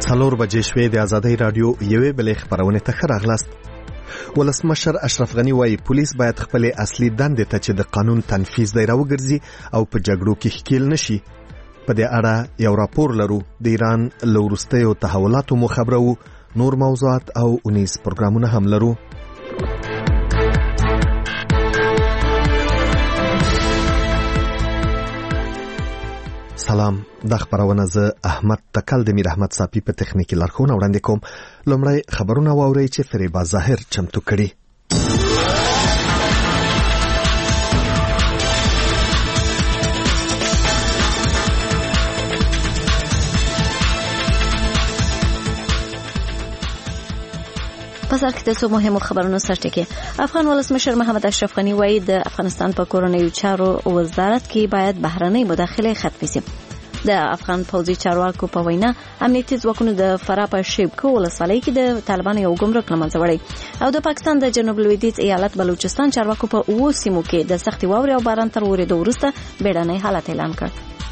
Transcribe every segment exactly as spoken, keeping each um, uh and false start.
څلور بجې شوې د آزادۍ رادیو یوې بلې خبرونه ته ښه راغلاست. ولسمشر اشرف غنی وایي پولیس باید خپل اصلي دندې ته چې د قانون تنفیذ دی راوګرځي او په جګړو کې ښکیل نشي. په دې اړه یو راپور لرو. د ایران له وروستیو تحولاتو مو خبرو، نور موضوعات او اونیز پروګرامونه هم لرو. سلام، د خبرونه زه احمد تکل د میر احمد صافي په تخنیکی لارښوونه وړاندې کوم. لومړی خبرونه واورئ چې فریبا ظاهر چمتو کړي. په سر کې د څو مهمو خبرونو سرټکی. افغان ولسمشر محمد اشرف غنی وایي د افغانستان په کورنیو چارو وزارت کې باید بهرنۍ مداخله ختمه شي. د افغان پوځي چارواکو په وینا امنیتي ځواکونو د فراه په شیبکو ولسوالۍ کې د طالبانو یو ګمرک له منځه وړی او د پاکستان د جنوب لویدیځ ایالت بلوچستان چارواکو په اوو سیمو کې د سختي واورې او باران تر ورېدو وروسته بیړنی حالت اعلان کړ.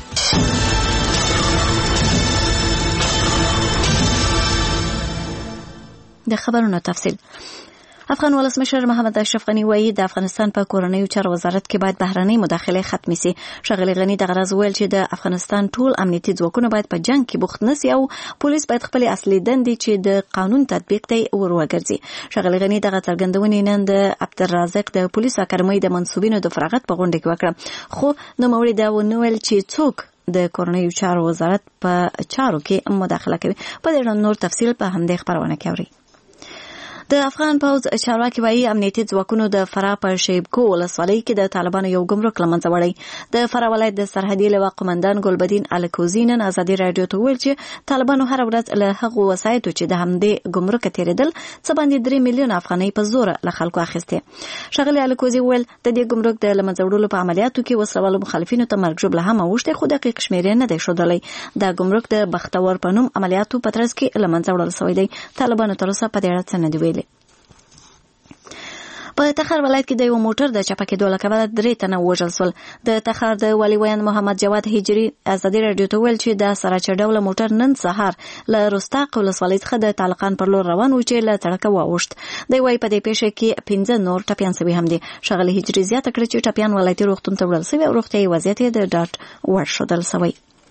د خبرونو تفصیل. افغان ولسمشر محمد اشرف غنی وایي د افغانستان په کورنیو چارو وزارت کې باید بهرنۍ مداخله ختمه شي. ښاغلي غنی د غرض ویل چې د افغانستان ټول امنیتي ځواکونه باید په جنگ کې بوخت نشي او پولیس باید خپل اصلي دندې چې د قانون تطبیق ته وروګرځي. ښاغلي غنی دغه څرګندونه نن د عبدالرزاق د پولیس اکاډمۍ د منصوبینو د فراغت په غونډه کې وکړه. خو نو موري دا ونویل چې څوک د کورنیو چارو وزارت په چارو کې مداخله کوي. په دې اړه نور تفصیل په همدې خبرونه کې اوري. د افغان پوځ چارواکي وایي امنیتي ځواکونو د فراه په شیبکو ولسوالۍ کې د طالبانو یو ګمرک له منځه وړی. د فراه ولایت د سرحدي لواء قومندان ګلبدین الکوزي نن ازادي رادیو ته ویل چې طالبانو هر ورځ له هغو وسایطو چې د همدې ګمرک تیریدل څه باندې درې میلیون افغانۍ په زور له خلکو اخیستې. ښاغلي الکوزي ویل د دې ګمرک د له منځه وړلو په عملیاتو کې وسلوالو مخالفینو ته مرګ ژوبله هم اوښتې، خو دقیق شمېرې نه دی ښودلی. دا ګمرک د بختور په نوم عملیاتو په ترڅ کې له منځه وړل شوی دی. طالبانو تر اوسه په دې اړه څه نه دي ویلي. په تخار ولایت کې د یو موټر د چپه کېدو له کبله درې تنه ووژل شول. د تخار د والي ویاند محمد جواد هجري ازادي راډیو ته ویل چې د سراچه ډوله موټر نن سهار له رستاق ولسوالۍ څخه د طالقان پر لور روان و چې له سړکه واوښت. دی وايي په دې پیښه کې پنځه نور ټپیان شوي هم دي. ښاغلي هجري زیاته کړه چې ټپیان ولایتي روغتون ته وړل شوي او روغتیایي وضعیت یې د ډاډ وړ ښودل شوی.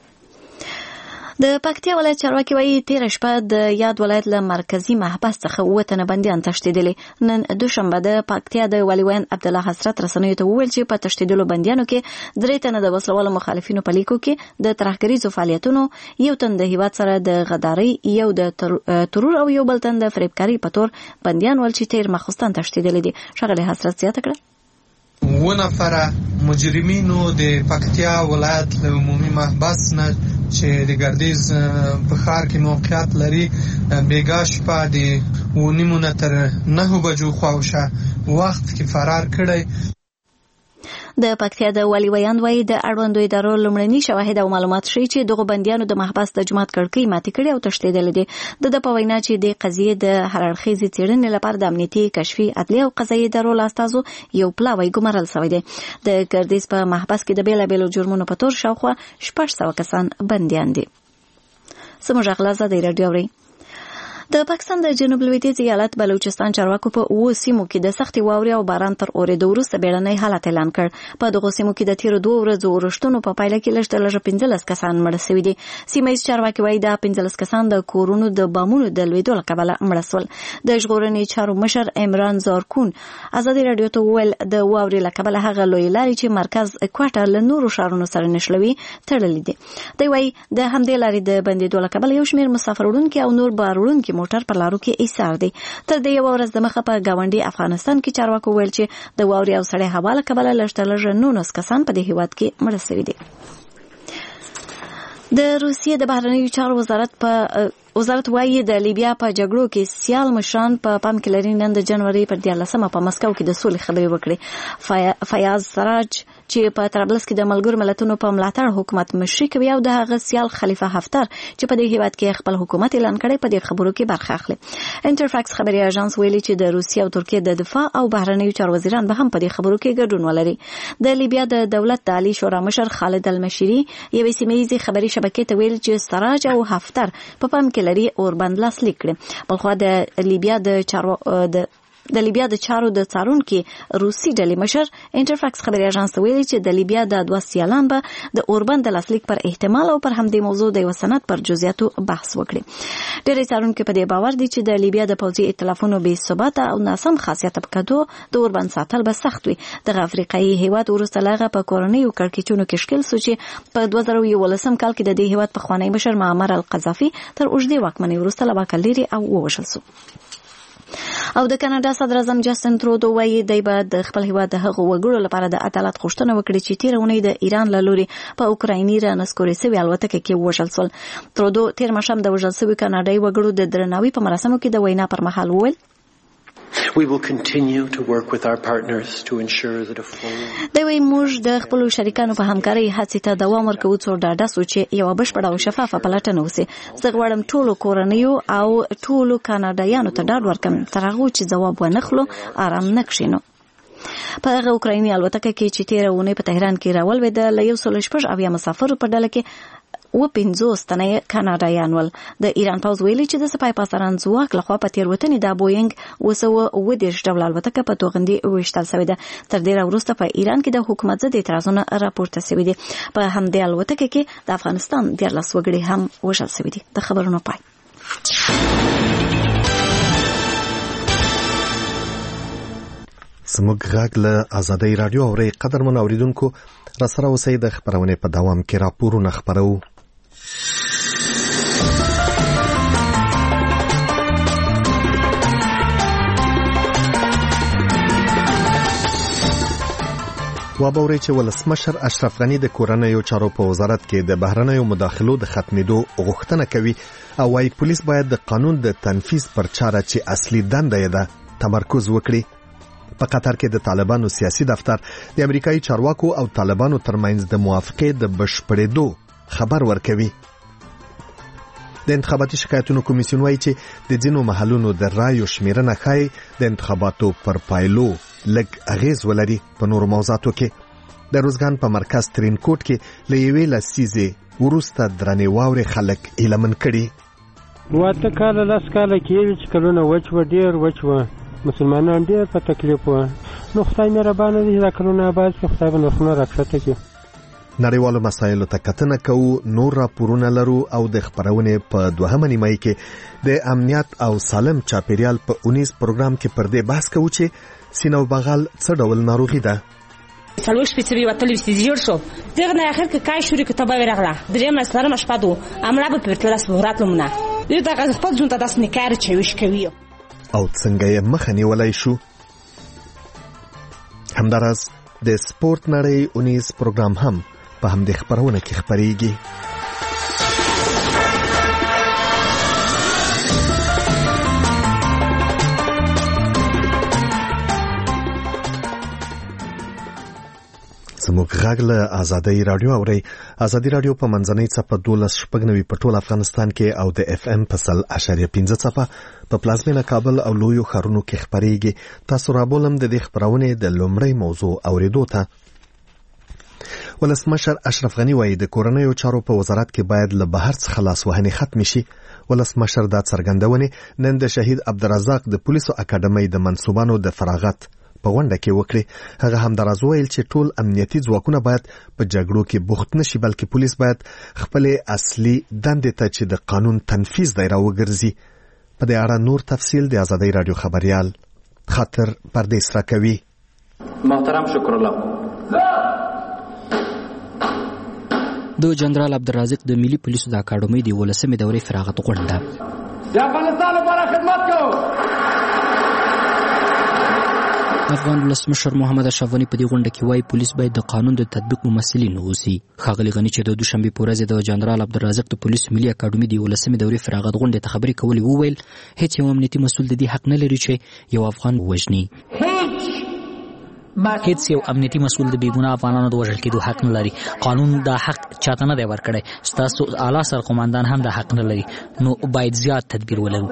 د پکتیا ولایت چارواکي وایي تېره شپه د یاد ولایت له مرکزي محبس څخه اووه تنه بندیان تښتېدلي. نن دوشنبه د پکتیا د والي ویاند عبدالله حسرت رسنیو ته وویل چې په تښتېدلو بندیانو کې درې تنه د وسلوالو مخالفینو په لیکو کې د ترهګریزو فعالیتونو، یو تن د هیواد سره د غدارۍ، یو د ترور او یو بل تن د فریبکارۍ په تور بندیان ول چې تېر ماخوستن تښتېدلي دي. ښاغلي حسرت زیاته کړه اووه نفره مجرمینو د پکتیا ولایت له عمومي محبس نه چې د ګردیز په ښار کې موقعیت لري بیګا شپه د اوه نیمو نه تر نهو بجو خواوشه وخت کې فرار کړی. د پکتیا د والي ویاند وایي د اړوندو ادارو لومړني شواهد او معلومات ښیي چې دغو بندیانو د محبس د جومات کړکۍ ماتې کړې او تښتېدلي دي. د ده په وینا چې د قضیې د هر اړخیزې څېړنې لپاره د امنیتي، کشفي، عدلي او قضایي ادارو له استازو یو پلاوی ګمارل شوی دی. د ګردیز په محبس کې د بېلابېلو جرمونو په تور شاوخوا شپږ سوه کسان بندیان دي. زموږ غږ له ازادۍ راډیو اورئ. د پاکستان د جنوب لویدیځ ایالت بلوچستان چارواکو په اوو سیمو کې د سختي واورې او باران تر اورېدو وروسته بیړنی حالت اعلان کړ. په دغو سیمو کې د تیرو دوه ورځو اورښتونو په پایله کې لږ تر لږه پنځلس کسان مړه شوي دي. سیمه ییز چارواکي وایي دا پنځلس کسان د کورونو د بامونو د لوېدو له کبله مړه شول. د ژغورنې چارو مشر عمران زارکون ازادي راډیو ته وویل د واورې له کبله هغه لویې لارې چې مرکز کوټه له نورو ښارونو سره نښلوي تړلې دي. دی وایي د همدې لارې د بندېدو له کبله یو شمېر مسافر وړونکي او نور بار وړونکي موټر پر لارو کې ایثار دی. تر دې یو ورځ د مخه په ګاونډي افغانستان کې چارواکو ویل چې د واورې او سړې هوا له کبله لږ تر لږه نولس کسان په دې هیواد کې مړه شوي دي. د روسیې د بهرنیو چارو وزارت په وزارت وایي د لیبیا په جګړو کې سیال مشران په پام کې لري. نن د جنوري پر دیارلسمه په مسکو کې د سولې خبرې وکړې. فیاض سراج چې په طرابلس کې د ملګرو ملتونو په ملاتړ حکومت مشري کوي او د هغه سیال خلیفه حفتر چې په دې هیواد کې خپل حکومت اعلان کړی په دې خبرو کې برخه اخلي. انټرفاکس خبري اژانس ویلي چې د روسیې او ترکیې د دفاع او بهرنیو چارو وزیران به هم په دې خبرو کې ګډون ولري. د لیبیا د دولت د عالی شورا مشر خالد المشيري یوې سیمه‌یزې خبري شبکې ته ویل چې سراج او حفتر په پام کې لري اوربند لاسلیک کړي. بلخو د لیبیا د چارو د د لیبیا د چارو د څارونکو روسي ډلې مشر انټرفاکس خبري اژانس ویلي چې د لیبیا د دوه سیالان به د اوربند د لاسلیک پر احتمال او پر همدې موضوع د وسنت پر جزئیاتو بحث وکړي. ډېری څارونکو په دې باور دي چې د لیبیا د پوځي ائتلافونو بې ثباته او ناسم خاصیت په کدو د اوربند ساتل به سخت وي. د افریقایي هیواد وروسته لغه په کورنۍ او کړکېچونو کې شکل سو چې په دوه زره یولسم کال کې د دې هیواد په خوانی مشر معمر القذافي تر اوږدې واکمنۍ وروسته له واکه لري او ووژل سو. او د کاناډا صدر اعظم جسټن ترودو وایي دی به د خپل هیواد د هغو وګړو لپاره د عدالت غوښتنه وکړي چې تیر اونۍ د ایران له لوري په اوکرایني رانسکورې سوي الوتکه کې وژل شول. ترودو تیر ماښام د وژل سوي کاناډایي وګړو د درناوي په مراسمو کې د وینا پر مهال وویل We will continue to work with our partners to ensure that a full دوی وایي موږ د خپل شریکانو په همکارۍ هڅې ته دوام ورکوو څو ډاډه سو چې یو بشپړه او شفافه پلټنه وشي. زه غواړم ټولو کورنیو او ټولو کاناډایانو ته ډاډ ورکړم تر هغه چې ځواب ونه خلو آرام نه کښینو. په هغه اوکرایني الوتکه کې چې تیر اونۍ په تهران کې راولوېده له یو سل شپږ اویا مسافرو په ډله کې و پنځوس تنه کاناډایان ول. د ایران پوځ ویلي چې د سپای پاساران ځواک لخوا په تیروتنې د بوینګ اوه سوه اوه دېرش ډوله الوتکه په توغندي ویشتل شوې ده. تر ډېره وروسته په ایران کې د حکومت ضد اعتراضونه راپورته شوي دي. په همدې الوتکه کې د افغانستان دیارلس وګړي هم وژل شوي دي. د خبرونو پای. زموږ غږ له آزادۍ رادیو اوري. قدرمن اوریدونکو را سره اوسئ د خبرونې په دوام کې راپورونه خبرو. وابوري چې ولسمشر اشرف غنی د کورنیو چارو په وزارت کې د بهرنیو مداخلو د ختمېدو غوښتنه کوي او وايي پولیس باید د قانون د تنفیذ پر چاره چې اصلي دنده یې ده تمرکز وکړي. په قطر کې د طالبانو سیاسي دفتر د امریکایي چارواکو او طالبانو ترمنځ د موافقې د بشپړېدو خبر ورکوي. د انتخاباتي شکایتونو کمیسیون وایي چې د ځینو محلونو د رایو شمیرنه ښایي د انتخاباتو پر پایلو لږ اغیز ولري. په نورو موضوعاتو کې د روزګان په مرکز ترینکوټ کې له یوې لسیزې وروسته درنې واورې خلک هیلمن کړي. واته کاله لس کاله کېږي چې کلونه وچ و ډېر وچ و مسلمانان ډېر په تکلیف و. نو خدای مهربانه دی دا کلونه آباد کړي. خدای به نرخونه راکښته کړي. نړیوالو مسایلو ته کتنه کوو. نور راپورونه لرو او د خبرونې په دوهمه نیمایي کې د امنیت او سالم چاپیریال په اونیز پروګرام کې پر دې بحث کوو چې سینه او بغل څه ډول ناروغي ده. څلور شپېڅلې وتلې وستې جوړ شو دغه نه اخر کې کای شوري کتابه ورغله درېمه څلورمه شپه دو امړه به په تلاس وراتلمونه دې دغه خپل ځون ته داس نه کار چويش کوي او څنګه یې مخه نیولای شو. همدارس د سپورت نړۍ اونیز پروګرام هم په همدې خبرونه کې خبريږي. زموږ غږ له آزادۍ رادیو اوري. آزادۍ رادیو په منځنۍ څپه دولس شپږ نوي په ټول افغانستان کې او د اف ام په سل اشاریه پنځه څپه په پلازمینه کابل او لویو ښارونو کې خبريږي. تاسو را بولم د دې خبرونې د لومړی موضوع اوریدو ته. ولسمشر اشرف غنی وایي د کورنیو چارو په وزارت کې باید له بهر څخه لاسوهنې ختم شي. ولسمشر دا څرګندونې نن د شهید عبدالرزاق د پولیسو اکاډمۍ د منصوبانو د فراغت په غونډه کې وکړي. هغه همداراز ویل چې ټول امنیتي ځواکونه باید په جګړو کې بوخت نشي بلکې پولیس باید خپل اصلي دندې ته چې د قانون تنفیذ دی راوګرځي. په دې اړه نور تفصیل د آزادۍ رادیو خبريال خاطر پردیس راکوي. محترم شکر الله. د جنرال عبدالرزاق د ملي پولیسو د اکاډمۍ د ولسمې دورې فراغت غونډه د افغانستان لپاره خدمت کوو. افغان ولسمشر محمد اشرف غنی په دې غونډه کې وایي پولیس باید د قانون د تطبیق ممثلین اوسي. ښاغلي غنی چې د دوشنبه په ورځ د جنرال عبدالرزاق د پولیسو ملي اکاډمۍ د ولسمې دورې فراغت غونډې ته خبرې کولې وویل هیڅ یو امنیتي مسؤل د دې حق نه لري چې یو افغان ووژني. هیڅ هیڅ یو امنیتي مسؤل د بیګناه افغانانو د وژل کېدو حق نه لري. قانون دا حق چاته نه دی ورکړی. ستاسو اعلی سرقومندان هم دا حق نه لري. نو باید زیات تدبیر ولرو.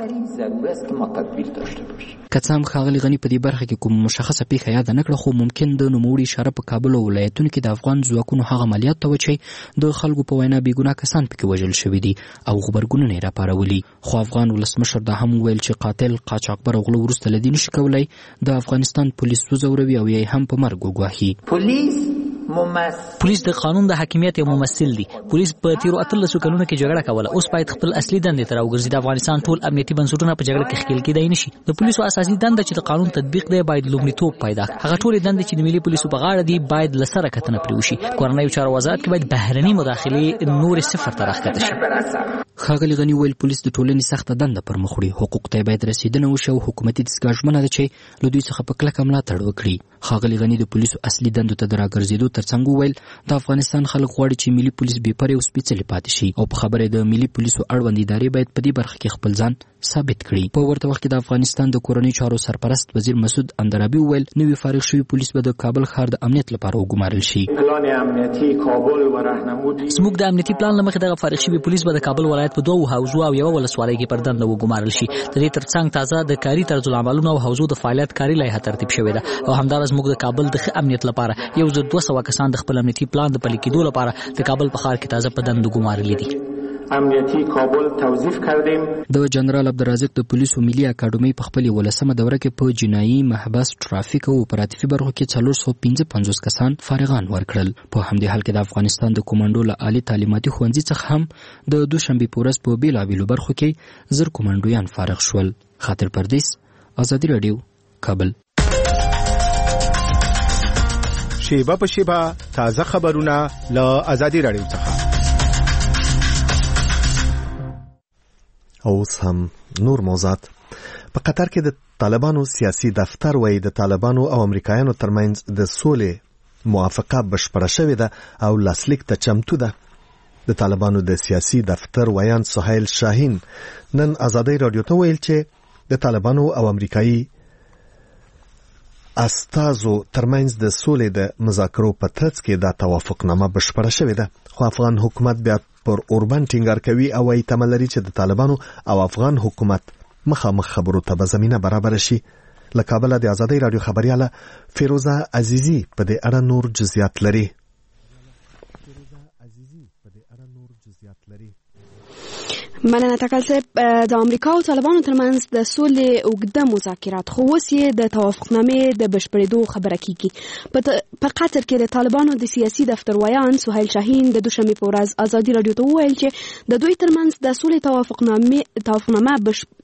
که څه هم ښاغلي غني په دې برخه کې کوم مشخصه پیښه یاد نه کړه، خو ممکن د نوموړي اشاره په کابل او ولایتونو کې د افغان ځواکونو هغه عملیات ته و چې د خلکو په وینا بېګناه کسان پکې وژل شوي دي او غبرګونونه یې راپارولي. خو افغان ولسمشر دا هم وویل چې قاتل، قاچاقبر او غله وروسته له دې نشي کولی د افغانستان پولیس وځوروي او یا هم په مرګ وګواهي. پولیس پولیس د قانون د حاکمیت یو ممثل دی. پولیس په تیرو اتلسو کلونو کې جګړه کوله، اوس باید خپل اصلي دندې ته راوګرځي. د افغانستان ټول امنیتي بنسټونه په جګړه کې ښکېل کېدای نشي. د پولیسو اساسي دنده چې د قانون تطبیق دی باید لومړیتوب پیدا کړي. هغه ټولې دندې چې د ملي پولیسو په غاړه دي باید له سره کتنه پرې وشي. کورنیو چارو وزارت کې باید بهرني مداخلې نورې صفر ته راښکته شي. ښاغلي غني ویل پولیس د ټولنې سخته دنده پر مخ وړي. حقوق ته باید رسیدنه وشي او حکومتي دستګاه ژمنه ده چې له دوی څخه په کلکه ملاتړ وکړي. ښاغلي غني د پولیسو اصلي دندو ته د راګرځېدو ترڅنګ وویل د افغانستان خلک غواړي چې ملي پولیس بېپرې او سپېڅلې پاتې شي او په خبره د ملي پولیسو اړوند ادارې باید په دې برخه کې خپل ځان ثابت کړي. په ورته وخت کې د افغانستان د کورنیو چارو سرپرست وزیر مسعود اندرابي وویل نوي فارغ شوي پولیس به د کابل ښار د امنیت لپاره وګمارل شي. پلان امنیتي کابل و راهنمودي زموږ د امنیتي پلان له مخې دغه فارغ شوي پولیس به د کابل ولایت په دوو حوزو او یوه ولسوالۍ کې پر دنده وګمارل شي. د دې ترڅنګ تازه د کاري طرزالعملونو او حوزو د فعالیت کاري لایحه ترتیب شوې ده او همداراز موږ د کابل د ښه امنیت لپاره یو زر دوه سوه کسان د خپل امنیتي پلان د پلي کېدو لپاره د کابل په ښار کې تازه په دنده ګمارلي دي. امنیتی کابل توظیف کردیم. د جنرال عبدالرازق د پولیسو ملي اکاډمۍ په خپل ولسمه دوره کې په جنایي، محبس، ټرافیک او اپراتیفي برخو کې څلور سوه پنځه پنځوس کسان فارغان ورکړل. په همدې حال کې د افغانستان د کومانډو له عالي تعلیماتي ښوونځي څخه هم د دوشنبې په ورځ په بېلابېلو برخو کې زر کومانډویان فارغ شول. خاطر پردیس، ازادي راډیو، کابل. شیبه په شیبه تازه خبرونه له ازادي راډیو څخه. اوس هم نور موضوعات. په قطر کې د طالبانو سیاسي دفتر وایي د طالبانو او امریکایانو ترمنځ د سولې موافقه بشپړه شوې ده او لاسلیک ته چمتو ده. د طالبانو د سیاسي دفتر ویان سهیل شاهین نن ازادي راډیو ته ویل چې د طالبانو او امریکایي استازو ترمنځ د سولې د مذاکرو په ترڅ کې دا توافقنامه بشپړه شوې ده. خو افغان حکومت بیا پر اوربند ټینګار کوي او وايي تمه لري چې د طالبانو او افغان حکومت مخامخ خبرو ته به زمینه برابر شي. له کابل د ازادي راډیو خبرياله فیروزه عزیزی په دې اړه نور جزئیات لري. مننه تکل صاحب. د امریکا او طالبانو ترمنځ د سولې اوږده مذاکرات خو اوس یې د توافقنامې د بشپړېدو خبره کیږي. په قطر کې د طالبانو د سیاسي دفتر ویان سهیل شاهین د دوشنبې په ورځ ازادي راډیو ته وویل چې د دوی ترمنځ د سولې توافقنامې توافقنامه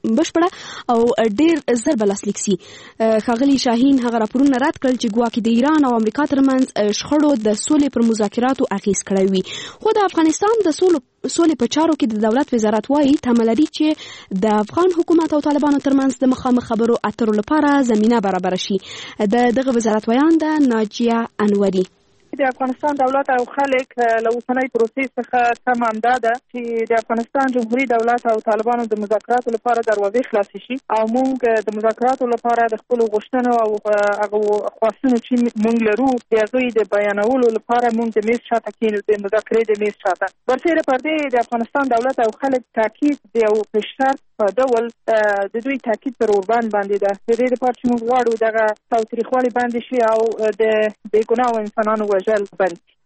بشپړه او ډېر زر به لاسلیک سي. ښاغلي شاهین هغه راپورونه رد کړل چې ګواکې د ایران او امریکا ترمنځ شخړو د سولې پر مذاکراتو اغېز کړی وي. خو د افغانستان د سولو سولې په چارو کې د دولت وزارت وايي تمه لري چې د افغان حکومت او طالبانو ترمنځ د مخامخ خبرو اترو لپاره زمینه برابر شي. د دغه وزارت ویان د ناجیه انوري. د افغانستان دولت او خلک له اوسنۍ پروسې څخه تمه همدا ده چې د افغانستان جمهوریت دولت او طالبانو د مذاکراتو لپاره دروازې خلاصې شي او موږ د مذاکراتو لپاره د خپلو غوښتنو او هغو خواستونو چې موږ لرو د هغوی د بیانولو لپاره موږ د میز شاته کښېنو، د مذاکرې د میز شاته. برسېره پر دې د افغانستان دولت او خلک تاکید د یو پیشرفت په ډول د دوی تاکید پر اوربند باندې ده. د دې لپاره چې موږ غواړو دغه تاوتریخوالی بند شي او د بېګناهو انسانانو وژل بند شي.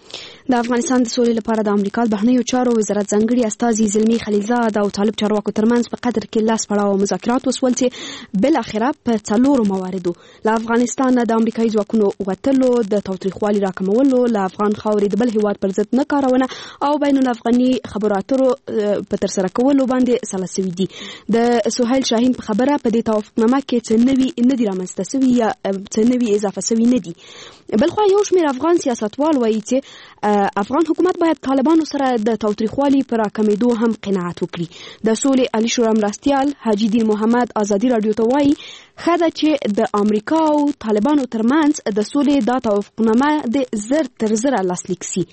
د افغانستان د سولې لپاره د امریکا د بهرنیو چارو وزارت ځانګړي استازي زلمي خلیلزاد او طالب چارواکو ترمنځ په قطر کې لاس پړاو مذاکرات وسول چې بل اخره په څلورو مواردو له افغانستان د امریکایي ځواکونو وتلو، د تاوتریخوالي راکمولو، له افغان خاورې د بل هیواد پر ضد نه کارونه او بین الافغاني خبرو اترو په ترسره کولو باندې سلا سوي دي. د سهیل شاهین په خبره په دې توافقنامه کې څه نوي نه دي رامنځته سوي یا څه نوي اضافه سوي نه دي. بلخوا یو شمېر افغان سیاستوال وایي چې افغان حکومت باید طالبانو سره د تاوتریخوالي پر راکمېدو هم قناعت وکړي. د سولې عالی شورا مرستیال حاجي دین محمد ازادي راډیو ته وایي ښه ده چې د امریکا او طالبانو ترمنځ د سولې دا توافقنامه د زر تر زره لاسلیک سي.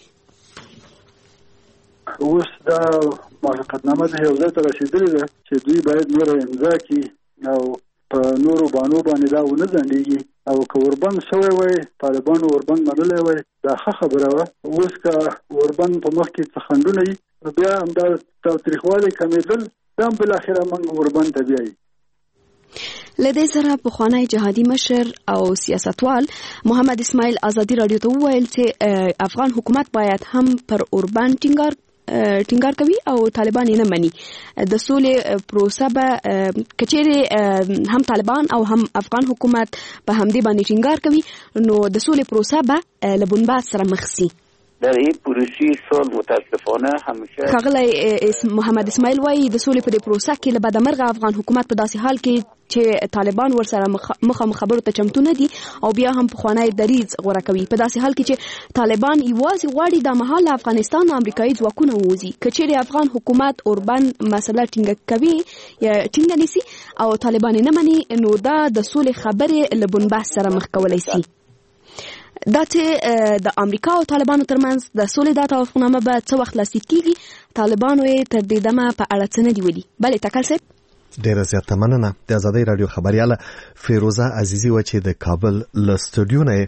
اوس دا موافقتنامه د یو ځای ته رسېدلې ده چې دوی باید نوره امضا کړي او په نورو بانو باندې دا ونه ځنډېږي او که اوربند شوی وای طالبانو اوربند منلی وای دا ښه خبره وه. اوس که اوربند په مخ کې څه خنډونه وي نو بیا همدا تاوتریخوالی کمېدل دا هم بالاخره موږ اوربند ته بیایي. لدې سره پخوانی جهادي مشر او سیاستوال محمد اسماعیل ازادي رادیو ته وویل چې افغان حکومت باید هم پر اوربند ټینګار ټینګار کوي او طالبان یې نه مني. د سولې پروسه به کچېرې هم طالبان او هم افغان حکومت په همدې باندې ټینګار کوي نو د سولې پروسه به له بنبست سره مخ شي. در این پروسه صلح متاسفانه همیشه ښاغلی محمد اسماعیل وایي د سولې په دې پروسه کې له بدمرغه افغان حکومت په داسې حال کې چې طالبان ورسره مخامخ خبرو ته چمتو نه دي او بیا هم پخوانی دریځ غوره کوي، په داسې حال کې چې طالبان یوازې غواړي دا مهال له افغانستان او امریکایي ځواکونه ووځي. که چیرې افغان حکومت اوربند مسله ټینګه کوي یا ټینګه نیسي او طالبان یې نه مني نو دا د سولې خبرې له بنبست سره مخ کولی سي. دا چې د امریکا او طالبانو ترمنځ د سولې دا توافقنامه به څه وخت لاسلیک کیږي، طالبانو یې تر دې دمه په اړه څه نه دي ویلي. بلې ټکل صاحب ډیره زیاته مننه. د آزادۍ رادیو خبرياله فیروزه عزیزی و چې د کابل له سټوډیو نه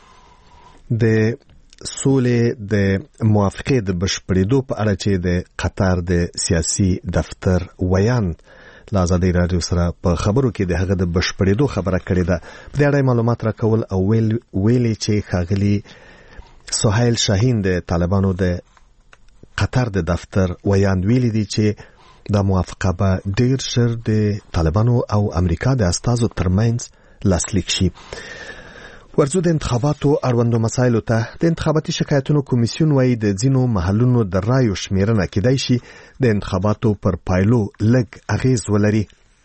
د سولې د موافقې د بشپړېدو په اړه چې د قطر د سیاسي دفتر ویان له آزادۍ رادیو سره په خبرو کې د هغه د بشپړېدو خبره کړې ده. په دې اړه معلومات راکول او ویل ویلي چې ښاغلي سهیل شاهین د طالبانو د قطر د دفتر ویان ویلي دي چې دا موافقه به ډیر ژر د طالبانو او امریکا د استازو ترمنځ لاسلیک شي. ورځو د انتخاباتو اړوندو مسایلو ته د انتخاباتي شکایتونو کمیسیون وایي د ځینو محلونو د رایو شمیرنه کېدای شي د انتخاباتو پر پایلو لږ اغیز ولري.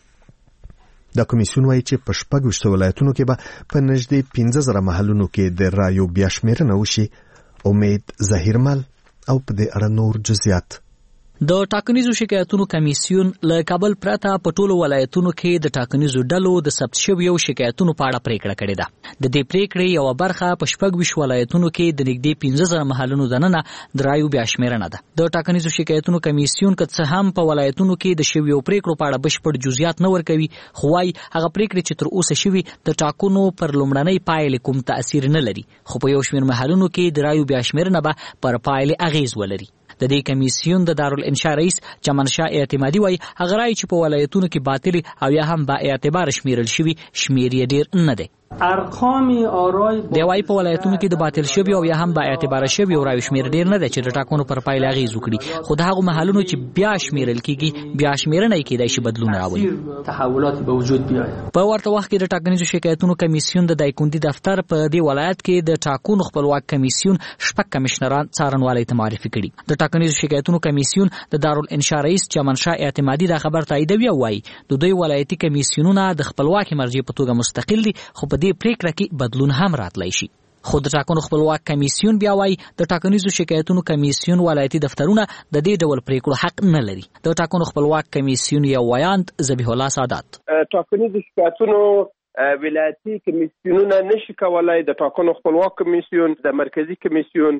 دا کمیسیون وایي چې په شپږ ویشتو ولایتونو کې به په نږدې پنځه زره محلونو کې د رایو بیا شمیرنه وشي. امید ظهیرمل او په دې اړه نور جزئیات. د ټاکنیزو شکایتونو کمیسیون له کابل پرته په ټولو ولایتونو کې د ټاکنیزو ډلو د ثبت شویو شکایتونو په اړه پریکړه کړې ده. د دې پریکړې یو برخه په شپږ ویشت ولایتونو کې د نږدې پنځه زره محلونو دننه د رایو بیا شمیرنه ده. د ټاکنیزو شکایتونو کمیسیون که څه هم په ولایتونو کې د شویو پریکړو په اړه بشپړ جزئیات نه ورکوي، خو وايي هغه پریکړې چې تر اوسه شوي د ټاکنو پر لومړنۍ پایلې کوم تاثیر نه لري، خو په یو شمېر محلونو کې د رایو بیا شمیرنه به پر پایلې اغیز ولري. د دې کمیسیون د دارالانشاء رئیس چمنشاه اعتمادي وایي هغه رایې چې په ولایتونو کې باطل او یا هم با اعتبار شمیرل شوي شمیر یې ډیر نه دی. ارقام آرای دی وايي په ولایتونو کې د باطل شوي او یا هم با اعتبار شوي رایو شمیر ډیر نه دی چې د ټاکنو پر پایله اغیز وکړي، خو د هغو محلونو چې بیا شمیرل کیږي بیا شمیرنه یې کېدای شي بدلون راولي. تحولات به وجود بیاي. په ورته وخت کې د ټاکنیزو شکایتونو کمیسیون د دایکندي دفتر په دې ولایت کې د ټاکنو خپلواک کمیسیون شپږ کمشنران څارنوالۍ ته معرفي کړي. د ټاکنیزو شکایتونو کمیسیون د دارالانشاء رئیس چمنشاه اعتمادي دا خبر تاییدوي او وايي د دوی ولایتي کمیسیونونه د خپلواکي مرجع په توګه مستقل دي، خو په دې پریکړه کې بدلون هم راتلی شي. خو د ټاکنو خپلواک کمیسیون بیا وايي د ټاکنیزو شکایتونو کمیسیون ولایتي دفترونه د دې ډول پریکړو حق نه لري. د ټاکنو خپلواک کمیسیون یو ویاند ذبیح الله سادات ټاکنیزو شکایتونو ولایتي کمیسیونونه نشي کولای د ټاکنو خپلواک کمیسیون د مرکزی کمیسیون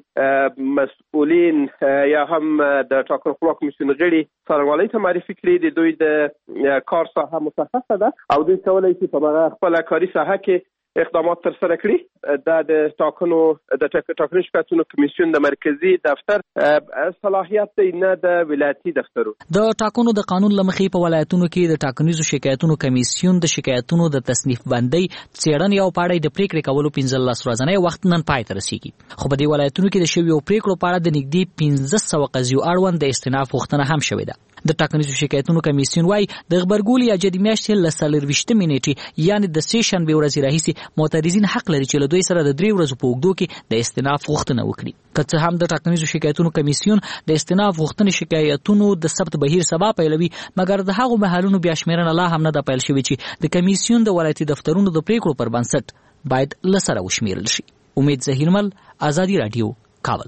مسؤلین یا هم د ټاکنو خپلواک کمیسیون غړي څارنوالۍ ته معرفي کړي. د دوی د کار ساحه مشخصه ده او دوی کولای شي په هغه خپل کاري ساحه کې اقدامات تر سره کړي. دا د ټاکنو د ټاکنو شکایتونو کمیسیون د مرکزی دفتر صلاحیت دی، نه د ولایتي دفترو. د ټاکنو د قانون لمخې په ولایتونو کې د ټاکنیزو شکایتونو کمیسیون د شکایتونو د تصنیف بندۍ څېړنې او پاړې د پریکړې کولو پنځلس ورځنی وخت نن پای ته رسیږي، خو په دې ولایتونو کې د شویو پریکړو په اړه د نږدې پنځه سوه قضیو اړوند د استئناف غوښتنه هم شوې ده. د ټاکنیزو شکایتونو کمیسیون وايي د غبرګولي یا جدي میاشتې له څلرویشتمې نیټې یعنې د سې شنبې ورځې راهیسې معترضین حق لري چې له دوی سره د درې ورځو په اوږدو کې د استئناف غوښتنه وکړي. که څه هم د ټاکنیزو شکایتونو کمیسیون د استئناف غوښتنې شکایتونو د ثبت بهیر سبا پیلوي، مګر د هغو محلونو بیا شمیرنه لا هم نه ده پیل شوې چې د کمیسیون د ولایتي دفترونو د پریکړو پر بنسټ باید له سره وشمیرل شي. امید ظهیرمل، آزادي رادیو، کابل.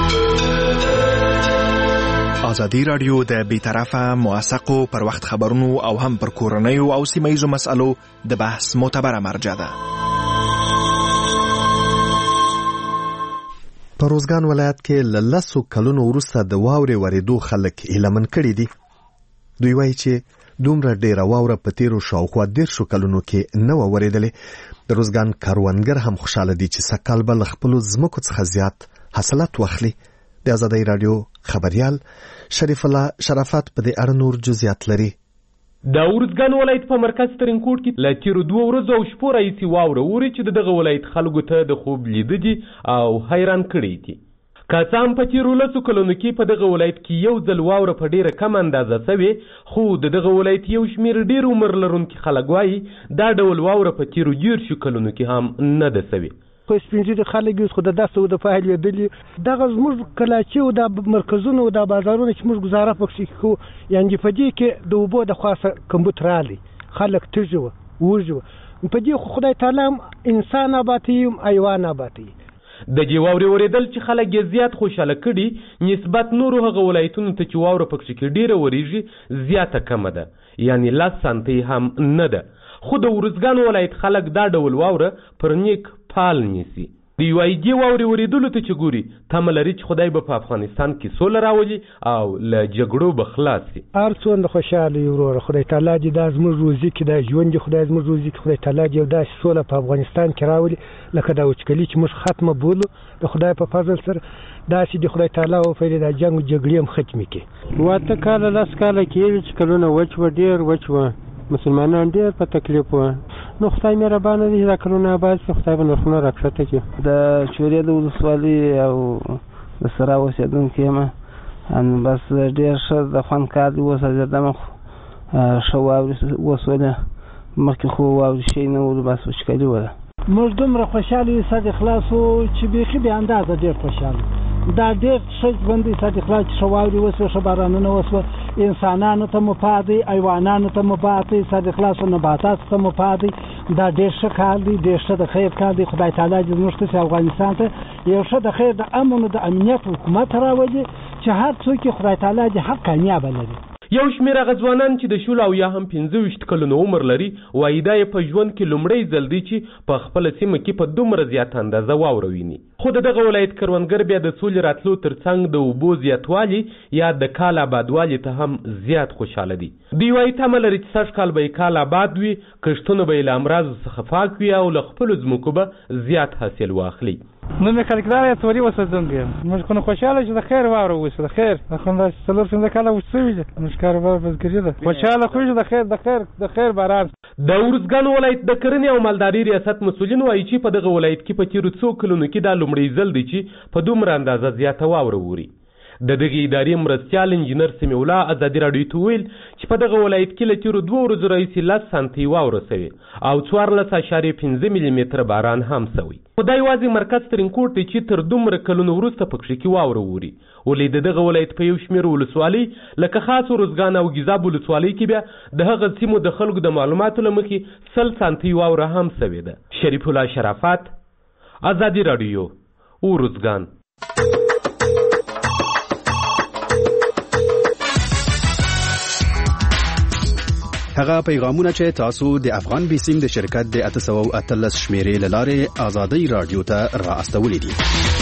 آزادي رادیو د بیطرفه موثقو پر وخت خبرونو او هم پر کورنیو او سیمه‌ییزو مسألو د بحث معتبره مرجع ده. په روزګان ولایت کې له لسو کلونو وروسته د واورې ورېدو خلک هیلهمن کړي دي. دوی وایي چې دومره ډیره واوره په تیرو شاوخوا دیرشو کلونو کې نه وه ورېدلې. د روزګان کروندګر هم خوشحاله دي چې سږکال به له خپلو ځمکو څخه زیات حاصلات واخلي. د ازادۍ راډیو خبریال شریف الله شرافت په دې اړه نور جزئیات لري. د ارزګان ولایت په مرکز ترینکوټ کې له تیرو دوه ورځو او شپو راهیسې واوره اوري چې د دغه ولایت خلکو ته د خوب لیده دي او حیران کړي دي. که څه هم په تیرو لسو کلونو کې په دغه ولایت کې یو ځل واوره په ډیره کم اندازه سوې، خو د دغه ولایت یو شمېر ډېر عمر لرونکي خلک وایي دا ډول واوره په تیرو دیرشو کلونو کې هم نه ده سوې. خو سپین ږیري خلک اوس خو د داسې د فایل لیدلي دغه زموږ کلاچي او د مرکزونو او د بازارونو چې موږ ګزاره پکې کوو، یعنې په دې کې د اوبو د خاصه کمبود رالی خلک تږي وه وږي وه. په دې خو خدای تعالی هم انسان آبادوي هم حیوان آبادوي. د دې واورې ورېدل چې خلک یې زیات خوشحاله کړي نسبت نورو هغه ولایتونو ته چې واوره پکې کې ډېره ورېږي زیاته کمه ده، یعنې لس سانتۍ هم نه ده. خو د ارزګان ولایت خلک دا ډول واوره پر نیک پال نیسي. د یوې دې واورې ورېدلو ته چې ګوري تمه لري چې خدای به په افغانستان کې سوله راولي او له جګړو به خلاص شي. هر څومره خوشحاله یو وروره خدای تعالی دې دا زموږ روزي کې دا ژوند دې خدای زموږ روزي کې خدای تعالی دې یو داسې سوله په افغانستان کې راولي لکه دا وچکلي چې موږ ختمه بولو د خدای په فضل سره داسې د خدای تعالی وفیلې دا جنګ جګړې هم ختمې کړي. واته کاله لس کاله کېږي چې کلونه وچ وه ډېر وچ وه، مسلمانان ډېر په تکلیف وه. نو خدای مهربانه دی دا کلونه آباد شي، خدای به نرخونه راکښته کړي. د چورې د ولسوالۍ او د سرا اوسېدونکی یم، بس ډېر ښه د خوند کار دی. اوس ځدمه ښه واورې وسولې، مخکې خو واورې شی نه و، بس وچکلي وه. موږ دومره خوشحاله یو صد اخلاص وو چې بیخي بې اندازه ډېر خوشحاله. دا ډېر ښه ژوند دی صد اخلاص چې ښه واورې وسوه، ښه بارانونه وسوه، انسانانو ته مفاد دی، حیوانانو ته مفاد دی، صد اخلاص و نباتاتو ته مفاد دی. دا ډېر ښه کار دی، ډېر ښه د خیر کار دی. خدای تعالی دې زموږ ته افغانستان ته یو ښه د خیر د امن او د امنیت حکومت راولي چې هر څوک یې خدای تعالی دې حق کامیابه لري. یو شمېر هغه ځوانان چې د شلو او یا هم پنځه ویشت کلونو عمر لري وایي دا یې په ژوند کې لومړی ځل دی چې په خپله سیمه کې په دومره زیاته اندازه واوره ویني. خو د دغه ولایت کروندګر بیا د سولې راتلو ترڅنګ د اوبو زیاتوالي یا د کال آبادوالي ته هم زیات خوشحاله دي. دوی وایي تمه لري چې سږ کال به یې کال آباد وي، کښتونه به یې له امراضو څخه پاک وي او له خپلو ځمکو به زیات حاصل واخلي. نو مې خلکدار یا توري وساتونکی یم. موږ خو خوشحاله چې د خیر واوره وشي، د خیر د خو همداسې څلور پنځه کاله وچ سوي دي، موږ کاروبار بزګري ده، خوشحاله خو چې د خیر د خیر د خیر باران. د ارزګان ولایت د کرنې او مالداري ریاست مسؤلین وایي چې په دغه ولایت کې په تیرو څو کلونو کې دا لومړی ځل دی چې په دومره اندازه زیاته واوره ووري. د دغې ادارې مرستیال انجینر سمیع الله ازادي راډیو ته وویل چې په دغه ولایت کې له تیرو دوه ورځو راهیسې لس سانتۍ واوره سوې او څوارلس اعشاریې پنځه ملي متره باران هم سوی. خو دا یوازې مرکز ترینکوټ دی چې تر دومره کلونو وروسته پکښې کې واوره ووري، ولې د دغه ولایت په یو شمېر ولسوالۍ لکه خاص ارزګان او ګیزاب ولسوالۍ کې بیا د هغه سیمو د خلکو د معلوماتو له مخې سل سانتۍ واوره هم سوې ده. شریف الله شرافت، ازادي راډیو، ارزګان. هغه پیغامونه چې تاسو د افغان بیسیم د شرکت د اته سوه او اتلس شمیرې له لارې ازادۍ راډیو ته را استولې دي.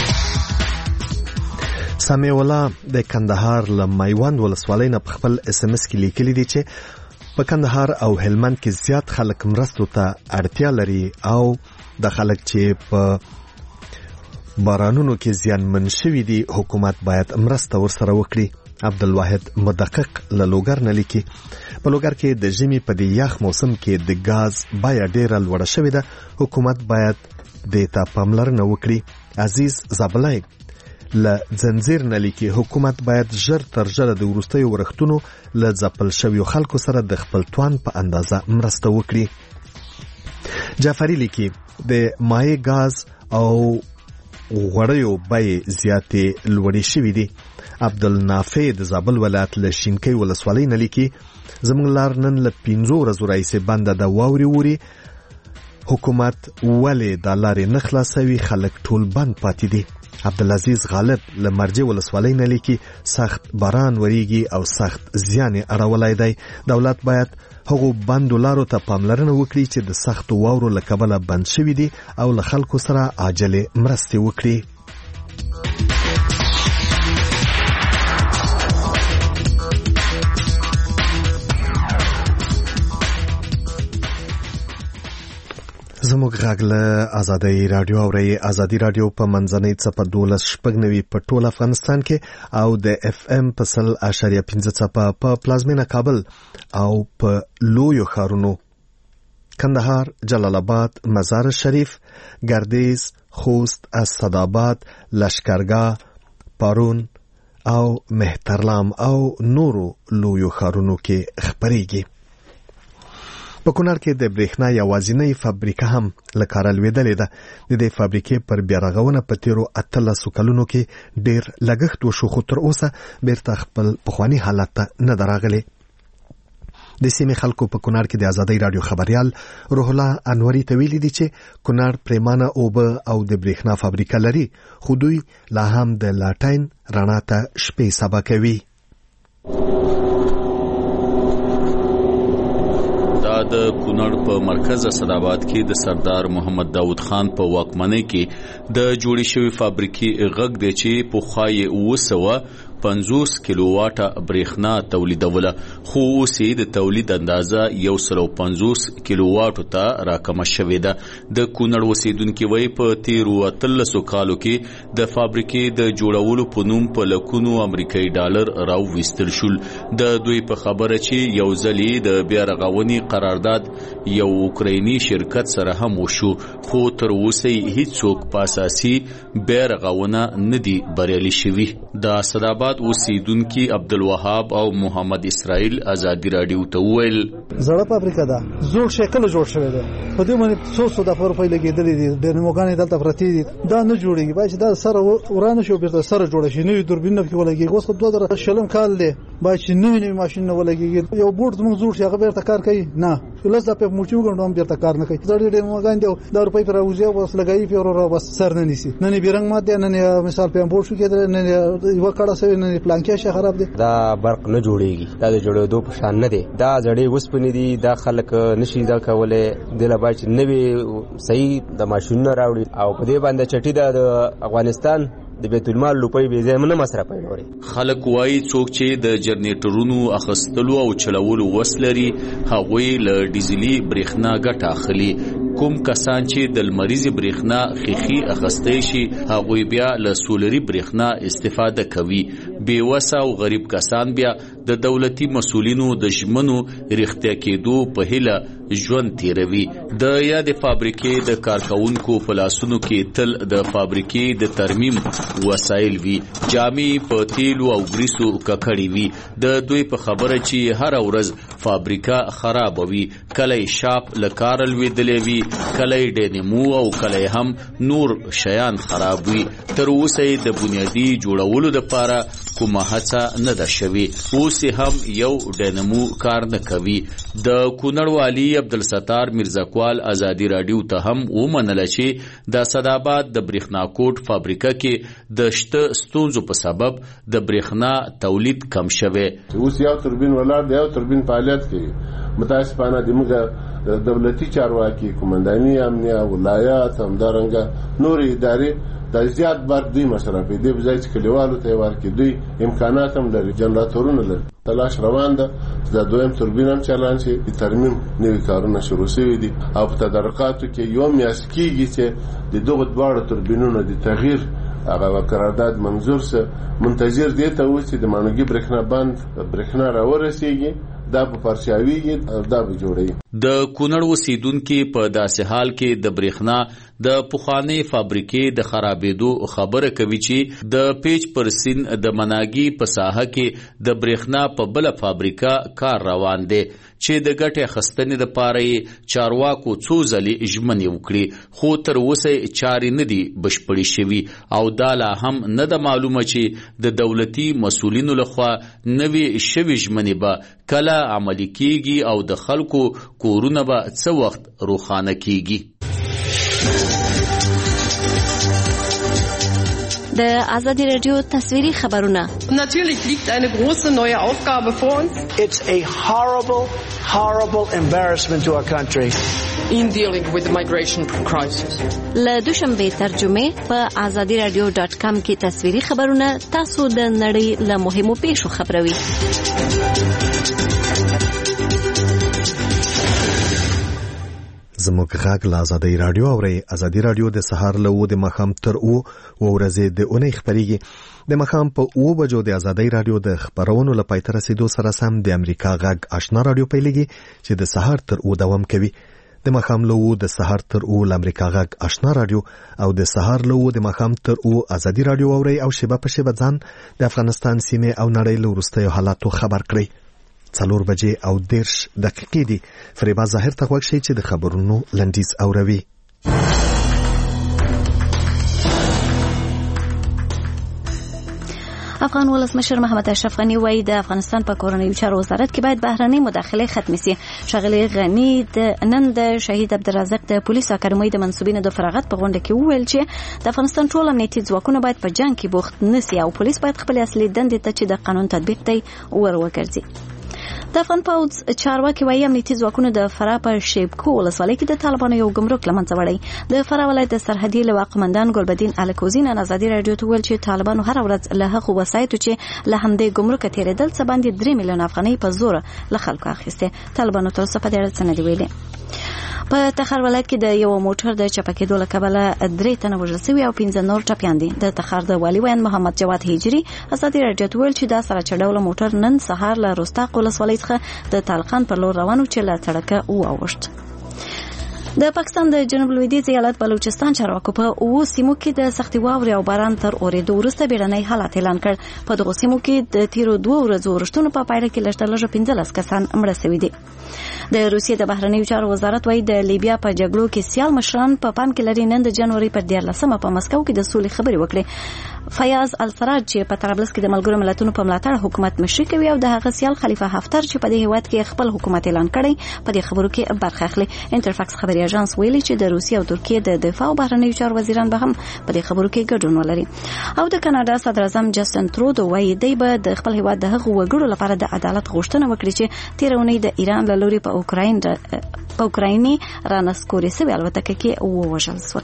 سمیع الله د کندهار له میوند ولسوالۍ نه په خپل اس ام اس کې لیکلي دي چې په کندهار او هلمند کې زیات خلک مرستو ته اړتیا لري او د خلک چې په بارانونو کې زیانمن شوي دي حکومت باید مرسته ورسره وکړي. عبدالواحد مدقق له لوګر نه لیکي په لوګر کې د ژمي په دې یخ موسم کې د ګاز بیه ډیره لوړه شوې ده، حکومت باید دې ته پاملرنه وکړي. عزیز زابلای له ځنځیر نه لیکي حکومت باید ژر تر ژره د وروستیو ورښتونو له ځپل شویو خلکو سره د خپل توان په اندازه مرسته وکړي. جعفری لیکي د مایع ګاز او غوړیو بیې زیاتې لوړې شوې دي. عبدالنافع د زابل ولایت له شینکۍ ولسوالۍ نه لیکي زموږ لار نن له پنځو ورځو راهیسې بنده د واورې ووري، حکومت ولې دا لارې نه خلاصوي، خلک ټول بند پاتې دي. عبدالعزیز غالب له مرجې ولسوالۍ نه لیکي سخت باران وریږي او سخت زیان یې اړولی دی، دولت باید هغو بندو لارو ته پاملرنه وکړي چې د سختو واورو له کبله بند شوي دي او له خلکو سره عاجلې مرستې وکړي. زموږ غږ له ازادي رادیو اوري ازادي رادیو په منځنۍ څپه دولس شپږ نوي په ټول افغانستان کې او د اف ام په سل اشاریه پنځه څپه په پلازمینه کابل او په لویو ښارونو کندهار، جلال آباد، مزار شریف، گردیز، خوست، اسداباد، لشکرګاه، پارون او مهترلام او نورو لویو ښارونو کې خبريږي. په کونړ کې د برېښنا یوازینۍ فابریکه هم له کاره لوېدلې ده. د دې فابریکې پر بیارغونه په تیرو اتلسو کلونو کې ډېر لګښت وشو، خو تر اوسه بیرته خپل پخواني حالت ته نه ده راغلی. د سیمې خلکو په کونړ کې د ازادي رادیو خبريال روح الله انوري ته ویلي دي چې کونړ پریمانه اوبه او د برېښنا فابریکه لري، خو دوی لا هم د لاټاین رڼا ته شپې سبا کوي. د کونړ په مرکز اسداباد کې د سردار محمد داود خان په واکمنۍ کې د جوړې شوې فابریکې غږ دی چې پخوای وسوه پنځوس کیلو واټه برېښنا تولیدوله، خو اوس یې د تولید اندازه یو سل او پنځوس کیلو واټو ته راکمه شوې ده. د کونړ اوسیدونکي وایي په تیرو اتلسو کالو کې د فابریکې د جوړولو په نوم په لکونو امریکایي ډالر راوویستل شول. د دوی په خبره چې یو ځل یې د بیا رغونې قرارداد یو اوکرایني شرکت سره هم وشو، خو تر اوسه هیڅوک په اساسي بیا رغونه نه دي بریالي شوي. د اسداباد اوسیدونکي عبدالوهاب او محمد اسرائیل ازادي رادیو ته وویل زړه فابریکه ده، زوړ شکل جوړ شوی ده، په دې باندې څو څو د روپۍ لګېدلې دي، د نموګانې دلته پرتې دي، دا نه جوړېږي. باید دا سره ورانه شي، بیرته سره جوړ شي، نوې دوربینونه پکې ولګېږي. اوس خو دوه زره شلم کال دی، باید چې نوې نوې ماشینونه ولګېږي. یو بوټ زموږ زوړ شي، هغه بیرته کار کوي نه، لس دقیقې موټي وګڼو هم بیرته کار نه کوي. زړې ډېر نموګان دي، دا روپۍ پرې راوځي او بس لګوي پرې ورو بس سر نه نیسي. نن یې بیرنګ مات دی، نن یې مثال په بوټ شو کېدل، نن یې وکړه سوی، نن یې پلانکیا شي خراب دی. دا برق نه جوړیږي، دا د جوړېدو په شان نه دی. دا زړې وسپنې دي، دا خلک نشي دا کولای. د لبا چې نوې صحیح د ماشینونه راوړي او په دې باندې چټي د افغانستان د بیت المال لوپۍ به ځای نه مصرف کوي. خلک وایي څوک چې د جنریټرونو اخستلو او چلولو وس لري هغوی له ډیزلي برېښنا ګټه اخلي. کوم کسان چې د لمریزې برېښنا خیخي اخستی شي هغوی بیا له سولري برېښنا استفاده کوي. بېوسه او غریب کسان بیا د دولتي مسولینو د ژمنو رښتیا کېدو په هیله ژوند تیروي. د یادې فابریکې د کارکوونکو په لاسونو کې تل د فابریکې د ترمیم وسایل وي، جامې په تیلو او ګریسو ککړې وي. د دوی په خبره چې هر ورځ فابریکه خراب وي، کله شاپ له کاره لوېدلې وي، کله ډینمو او کله هم نور شیان خراب وي. تر اوسه د بنیادي جوړولو لپاره کومه هڅه نه ده شوې. اوس هم یو ډینمو کار نه کوي. د کونړ والي عبدالستار میرزاکوال ازادي رادیو ته هم ومنله چې د اسداباد د برېښنا کوټ فابریکه کې د شته ستونزو په سبب د برېښنا تولید کم شوی. اوس یو توربین ولاړ دی، یو توربین فعالیت کوي. متاسفانه د موږ دولتي چارواکي، قومنداني امنیه، ولایات، همدارنګه نور ادارې د زیات بار دوی مصرفي دي، بځای چې کلیوالو ته ورکړي. دوی امکانات هم لري، جنراتورونه لري، تلاش روان ده. د دویم توربین هم چالان شي، د ترمیم نوي کارونه شروع شوي دي او په تدارکاتو کې یو میاشت کېږي چې د دغو دواړو توربینونو د تغییر هغه قرارداد منظور سه. منتظر دی ته و چې د مانوګي برېښنا بند برېښنا راورسیږي، دا په پرچاویږي او دا به جوړي. د کونړ اوسیدونکي په داسې حال کې د برېښنا د پخوانۍ فابریکې د خرابېدو خبره کوي چې د پیچ پر سین د مناګي په ساحه کې د برېښنا په بله فابریکه کار روان دی چې د ګټې اخیستنې دپاره یې چارواکو څو ځلې ژمنې وکړي، خو تر اوسه چارې نه دي بشپړې شوي او دا لا هم نه ده معلومه چې د دولتي مسولینو لخوا نوې شوې ژمنې به کله عملي کیږي او د خلکو کورونه به څه وخت روښانه کیږي. د ازادي رادیو تصویري خبرونه. Natürlich liegt eine große neue Aufgabe vor uns. It's a horrible, horrible embarrassment to our country. In dealing with the migration crisis. له دوشنبه ترجمه په ازادي رادیو ډاټ کام کې تصویري خبرونه تاسو د نړۍ له مهمو پیښو خبروي. زموږ غږ له ازادي رادیو اوري. ازادي رادیو د سهار له و د مخام تر او ورځې د اونۍ خبريږي. د مخام په او بجو د ازادي رادیو د خبرونو لپاره تر رسیدو سره سم د امریکا غږ آشنا رادیو پیلېږي چې د سهار تر او دوام کوي. د مخام له و د سهار تر او امریکا غږ آشنا رادیو او د سهار له و د مخام تر او ازادي رادیو اوري او شیبه په شیبه ځان د افغانستان سیمه او نړۍ له وروستیو حالاتو خبر کړي. څلور بجې او دیرش دقیقې دي. فریبا ظاهر ته غوږ شي چې د خبرونو لنډیز اوروي. افغان ولسمشر محمد اشرف غنی وایي د افغانستان په کورنیو چارو وزارت کې باید بهرنۍ مداخله ختم شي. ښاغلي غنی د نن د شهید عبدالرزاق د پولیسو اکاډمۍ د منصوبینو د فراغت په غونډه کې وویل چې د افغانستان ټول امنیتي ځواکونه باید په جنګ کې بوخت نشي او پولیس باید خپل اصلي دندې ته چې د قانون تطبیق دی ور وګرځي. د افغان پوځ چارواکي وایي امنیتي ځواکونه د فراه په شیبکو ولسوالۍ کې د طالبانو یو ګمرک له منځه وړی. د فراه ولایت د سرحدي لواء قمندان ګلبدین الکوزي نن ازادي رادیو ته ویل چې طالبانو هر ورځ له هغو وسایطو چې له همدې ګمرکه تېرېدل څه باندې درې میلیون افغانۍ په زور له خلکو اخیستې. طالبانو تر اوسه په دې اړه څه نه دي ویلي. په تخار ولایت کې د یو موټر د چپکېدو له کبله درې تنه وژل شوي او پنځه نور ټپیان دي. د تخار د والي ویان محمد جواد هجري ازادي رادیو ته ویل چې دا سره چډوله موټر نن سهار له رستاق ولسوالۍ څخه د طالقان پر لور روانو چې له سړکه واوښت. د پاکستان د جنوب لویدیځ ایالت بلوچستان چارواکو په اوو سیمو کې د سختي واورې او باران تر اورېدو وروسته بیړنی حالت اعلان کړ. په دغو سیمو کې د تیرو دوه ورځو ورښتونو په پایله کې لږ تر لږه پنځلس کسان مړه شوي دي. د روسیې د بهرنیو چارو وزارت وايي د لیبیا په جګړو کې سیال مشران په پام کې لري نن د جنوري پر دیارلسمه په مسکو کې د سولې خبرې وکړي. فیاض السراج چې په طرابلس کې د ملګرو ملتونو په ملاتړ حکومت مشري کوي او د هغه سیال خلیفه حفتر چې په دې هیواد کې خپل حکومت اعلان کړی په دې خبرو کې برخه اخلي. انټرفاکس خبري اژانس ویلي چې د روسیې او ترکیې د دفاع او بهرنیو چارو وزیران به هم په دې خبرو کې ګډون ولري. او د کاناډا صدر اعظم جسټن ترودو وايي دی به د خپل هیواد د هغو وګړو لپاره د عدالت غوښتنه وکړي چې تیرونی د ایران له لوري په اوکراین په اوکرایني رانسکوري سوي الوتکه کې ووژل شول.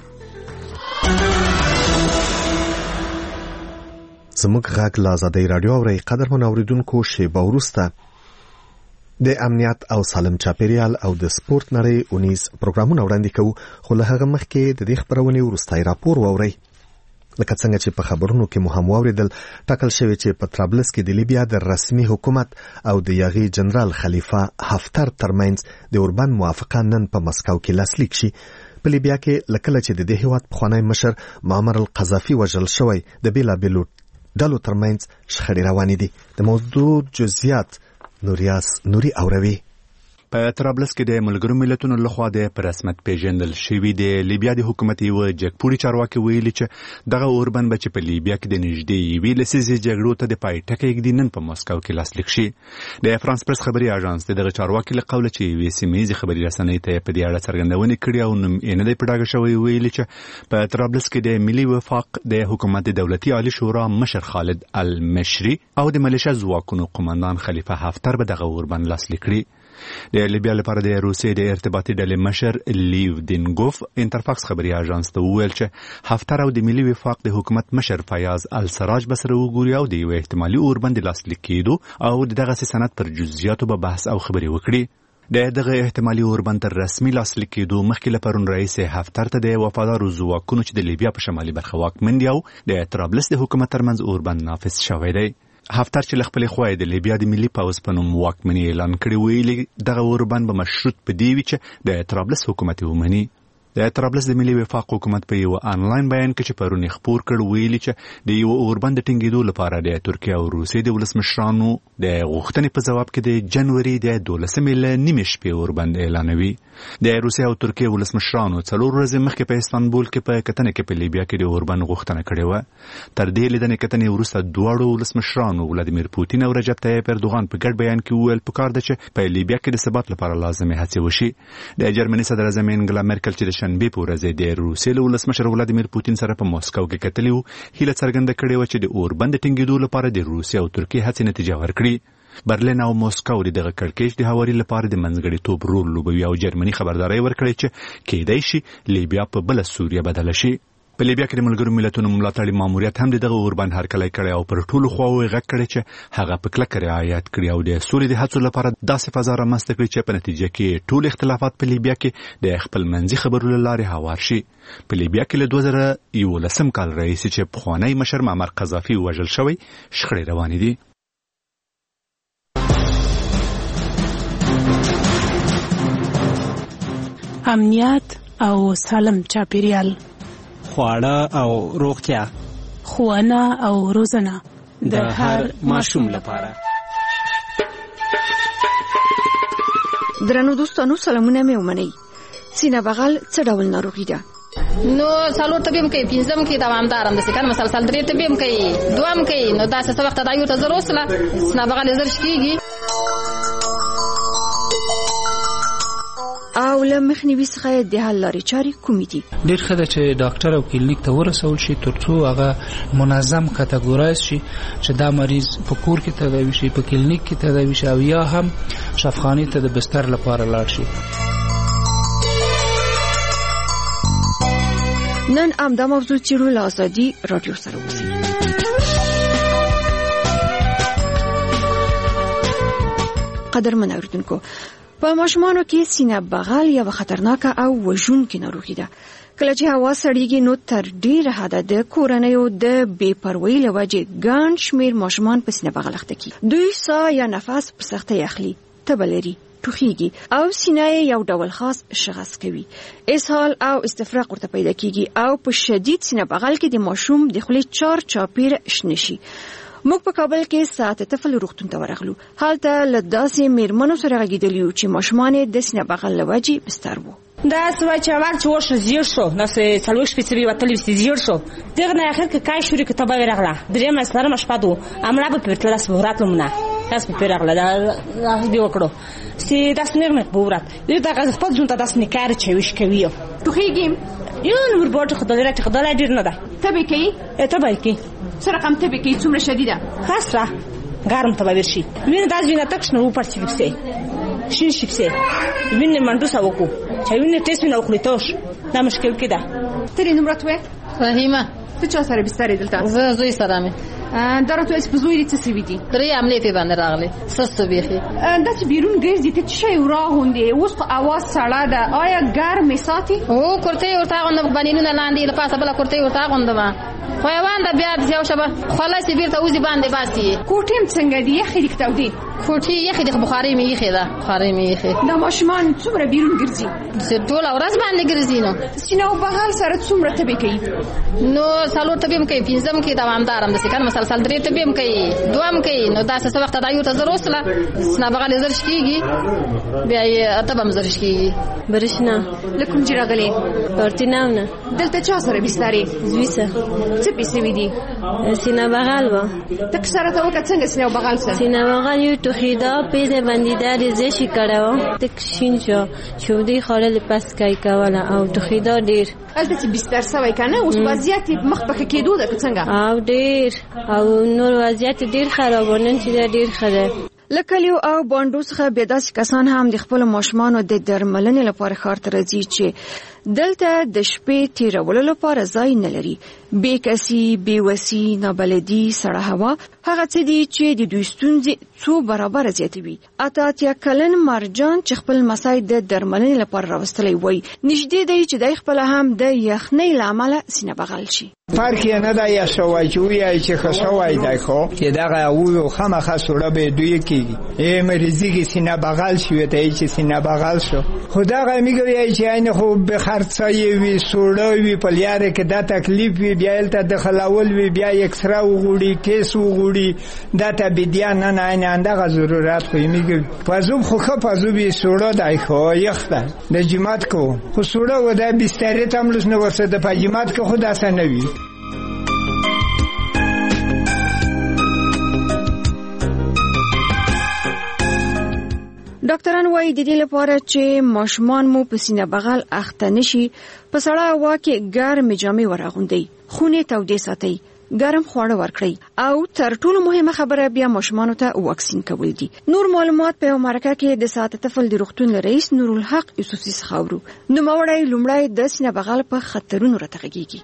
زموږ غږ له ازادي رادیو اوري. قدرمن اوریدونکو شیبه وروسته د امنیت او سالم چاپیریال او د سپورت نړۍ اونیز پروګرامونه وړاندې کوو. خو له هغه مخکې د دې خبرونې وروستای راپور واورئ. لکه څنګه چې په خبرونو کې مو هم واوریدل، ټاکل شوی چې په طرابلس کې د لیبیا د رسمي حکومت او د یاغي جنرال خلیفه حفتر ترمنځ د اوربان موافقه نن په مسکو کې لاسلیک شي. په لیبیا کې لکه چې د دې هیواد پخوانی مشر معمر القذافي وژل شوی د بیلابیلو ډلو ترمنځ شخړې روانې دي. د موضوع جزئیات نوریاس نوري اوروي. په طرابلس کې د ملګرو ملتونو لخوا د په رسمیت پیژندل شوی د لیبیا د حکومت یو جګپوړي چارواکي ویلي چې دغه اوربند به چې په لیبیا کې د نږدې یوې لسیزې جګړو ته د پای ټکی ږدي نن په مسکو کې لاسلیک شي. د فرانس پرس خبري اژانس دغه چارواکي له قوله چې یوې سیمه ییزې خبري رسنۍ ته په دې اړه څرګندونه کړې او نوم یې نه دی په ډاګه شوی. ویلي چې په طرابلس کې د ملي وفاق د حکومت د دولتي عالی شورا مشر خالد المشري او د ملیشیا ځواکونو قماندان خلیفه حفتر به دغه اوربند لاسلیک کړي. د لیبیا لپاره د روسیې د ارتباطي ډلې مشر لیو دینګوف انټرفاکس خبري اژانس ته وویل چې حفتر او د ملي وفاق د حکومت مشر فیاض السراج به سره وګوري او د یو احتمالي اوربند لاسلیک کېدو او دغه سند پر جزئیاتو به بحث او خبري وکړي. د دغه احتمالي اوربند تر رسمي لاسلیک کېدو مخکې له پرون رئیس حفتر ته د وفادارو ځواکونو چې د لیبیا په شمالي برخه واکمن دي او د طرابلس د حکومت ترمنځ اوربند نافذ شوی دی. حفتر چې خپل خوای د لیبیا د ملي پاوز په نوم واکمني اعلان کړی ویلي دغه اوربند به مشروط په دی وی چې د طرابلس حکومت ومني. د طرابلس د ملي وفاق حکومت په یو آنلاین بیان کې چې پرون خبر کړ ویلي چې د یو اوربند ټینګېدو لپاره د ترکیه او روسیې د ولسمشرانو د غوښتنې په جواب کې د جنوري د دولسمې له نیمې شپې اوربند اعلانوي. د روسیې او ترکیه ولسمشرانو څلور ورځې مخکې په استانبول کې په کتنه کې په لیبیا کې د اوربند غوښتنه کړې و. تر دې لیدنې کتنې وروسته دواړو ولسمشرانو ولادیمیر پوتین او رجب طیب اردوغان په ګډ بیان کې وویل پکار ده چې په لیبیا کې د ثبات لپاره لازمي هڅې وشي. د جرمني صدر اعظم انګلا مرکل چې د شنبې په ورځ د روسیې له ولسمشر ولادیمیر پوتین سره په مسکو کې کتلي وو، هیله څرګنده کړې و چې د اوربند ټینګېدو لپاره د روسیې او ترکیې هڅې نتیجه ورکړي. برلین او مسکو دغه کړکېچ د هواري لپاره د منځګړیتوب رول لوبوي او جرمني خبرداري ورکړې چې کېدای شي لیبیا په بل سوریه بدل شي. په لیبیا کې د ملګرو ملتونو ملاتړي ماموریت هم دغه اوربند هرکلی کړی او پر ټولو خواوو یې غږ کړی چې هغه په کلکه رعایت کړي او د سولې د هڅو لپاره داسې فضا رامنځته کړي چې په نتیجه کې ټول اختلافات په لیبیا کې د خپلمنځي خبرو له لارې هوار شي. په لیبیا کې له دوه زره یولسم کال راهیسې چې پخوانی مشر معمر قذافي وژل شوی شخړې روانې دي. امنیت او سالم چاپیریال، خواړه او روغتیا، ښوونه او روزنه د هر ماشوم لپاره. درنو دوستانو سلامونه مې ومنئ. سینه بغل څه ډول ناروغي ده؟ نو څلور طبيب کوي، پنځم کې دوامدار هم د سکن مسلسل درې طبيب کوي، دوام کوي. نو دا څه وخت دا یو ته ضرورت سره سینه بغل زر کیږي او له مخنیوي څخه د حل لارې چارې کومې دي؟ ډېر ښه ده چې ډاکټر او کلینیک ته ورسول شي ترڅو هغه منظم کټګورایز شي چې دا مریض په کور کې تداوي شي، په کلینیک کې تداوي شي او یا هم شفاخانه ته د بستر لپاره لاړ شي. نن همدا موضوع چیرو له ازادي رادیو سره اوسي. قدرمن اوریدونکو، په ماشومانو کې سینه بغل یو خطرناکه او وژونکې ناروغي ده. کله چې هوا سړیږي نو تر ډیره حده د کورنیو د بې پروایۍ له وجې ګڼ شمېر ماشومان په سینه بغل اخته کیږي. دوی ساه یا نفس په سختۍ اخلي، تبه لري، ټوخیږي او سینه یو ډول خاص شغص کوي. اسهال او استفراغ ورته پیدا کیږي او په شدید سینه بغل کې د ماشوم د خولې چار چاپیر شنه شي. موږ په کابل کې ساعت طفل روغتون ته ورغلو. هلته له داسې میرمنو سره غږیدلی وو چې ماشومان یې د سینه بغل له وجې بستر وو. دا سوای چې اول چې وښه زیړ شو، نسې څلور شپې چې وتلی وسې زیړ شو. دغه نه اخر کې کای شوري کتابه ورغله. درېمه سره مشپه دو امړه په پرتله سپورات لمنه. تاسو په پیرغله دا دی وکړو. سي داس نه مې بورات. دې دا غز په ځون ته داس نه کار چې وش کوي. توخیږم. یو نور بوت خدای راته خدای ډیر نه ده. تبه کی؟ تبه کی. سره کم تبه کی څومره شدیده؟ خاصه. ګرم تبه ورشي. مين داس وینه تک شنو په چي کیسه. شین شپسه. وینه منډو ساوکو. چې وینه ټیسټ نه وکړی توش. دا مشکل کده. ترې نمبر توې؟ فهیمه. ته چا سره بستر دلته؟ زه زوی سره مې. درته اس په زوی دې څه سوي دي؟ درې عملیات باندې راغلي. سستو بيخي. دا چې بیرون ګرځي ته شي وراغوندې اوس په اواز سړه ده. آیا ګرمې ساتي؟ او کوړته ورته غوند باندې نه لاندې لپاسه بل کوړته ورته غوندما. خو یوان د بیا د یو شبه خلاص بیرته اوزي باندې باسي. کوټیم څنګه دی؟ یخې دي کتاو دي. کوټي یخې د بخاري مې یخې ده. بخاري مې یخې. دا ماشومان څومره بیرون ګرځي؟ زه ټول ورځ باندې ګرځي نو. سینو بغل سره څومره تبه کوي؟ نو څلور تبه کوي، پنځم کې دوامدار هم د سکن مسلسل درې تبه کوي، دوام کوي. نو دا څه وخت دا یو ته ضرورت سره سنا بغل زر کیږي، بیا یې تبم زر کیږي. برښنا لکم جراغلي ورتیناونه دلته چا سره بسترې زویسه څه پیسې وې دي؟ سینه بغل و تک سره ته وکړه څنګه سینه بغل سره؟ سینه بغل یو توخیدا پیزه بندیدار زشی کړو، تک شین شو شودي خړل پس کای کوله او توخیدا ډیر. البته چې بستر سوي کنه اوس وضعیت مخ په کېدو ده څنګه؟ او ډیر او نور وضعیت ډیر خرابونه چې ډیر خره. لکلیو او باندو څخه به داسې کسان هم د خپل ماشومانو د درملنې لپاره ښار ته راځي چې دلته د شپې تیرولو لپاره ځای نه لري. بې کسي، بې وسي، نابلدي، سړه هوا هغه څه دي چې د دوی ستونزې څو برابره زیاتوي. اته اتیا کلن مرجان چې خپل مسای د درملنې لپاره راوستلی وای نږدې دی چې د خپل هم د یخنۍ له امله سینه بغل شي. فرق یې نه دی یا شوی چې وایي چې ښه شوی دی خو چې دغه ویو خامخا سوړه به دوی کېږي. ای مریضي کې سینه بغل شوی ته چې سینه بغل شو خو دغه میګوي چې عین خو به خرڅای وي سوړه وي په لیاره کې دا تکلیف وي بیا الته د خلاول وي بیا اکسرا وغوړي کیس وغوړي دا ته بیا نه نه نه دغه ضرورت خو میګوي پزوب خو خو پزوب سوړه دی خو یخته د جماعت کو خو سوړه و د بستر ته هم لسنه ورسره د پجماعت کو خدا سنوي. ډاکټران وايي د دې لپاره چې ماشومان مو په سینه بغل اخته نشي په سړه هوا کې ګرمې جامې ورغوندئ، خونې تودې ساتئ، ګرم خواړه ورکړئ او تر ټولو مهمه خبره بیا ماشومانو ته واکسین کول دي. نور معلومات په یو مرکه کې د ساعت طفل د روغتون رئیس نورالحق یوسفزي څخه اورو. نوموړی لومړی د سینه بغل په خطرونو راته غږیږي.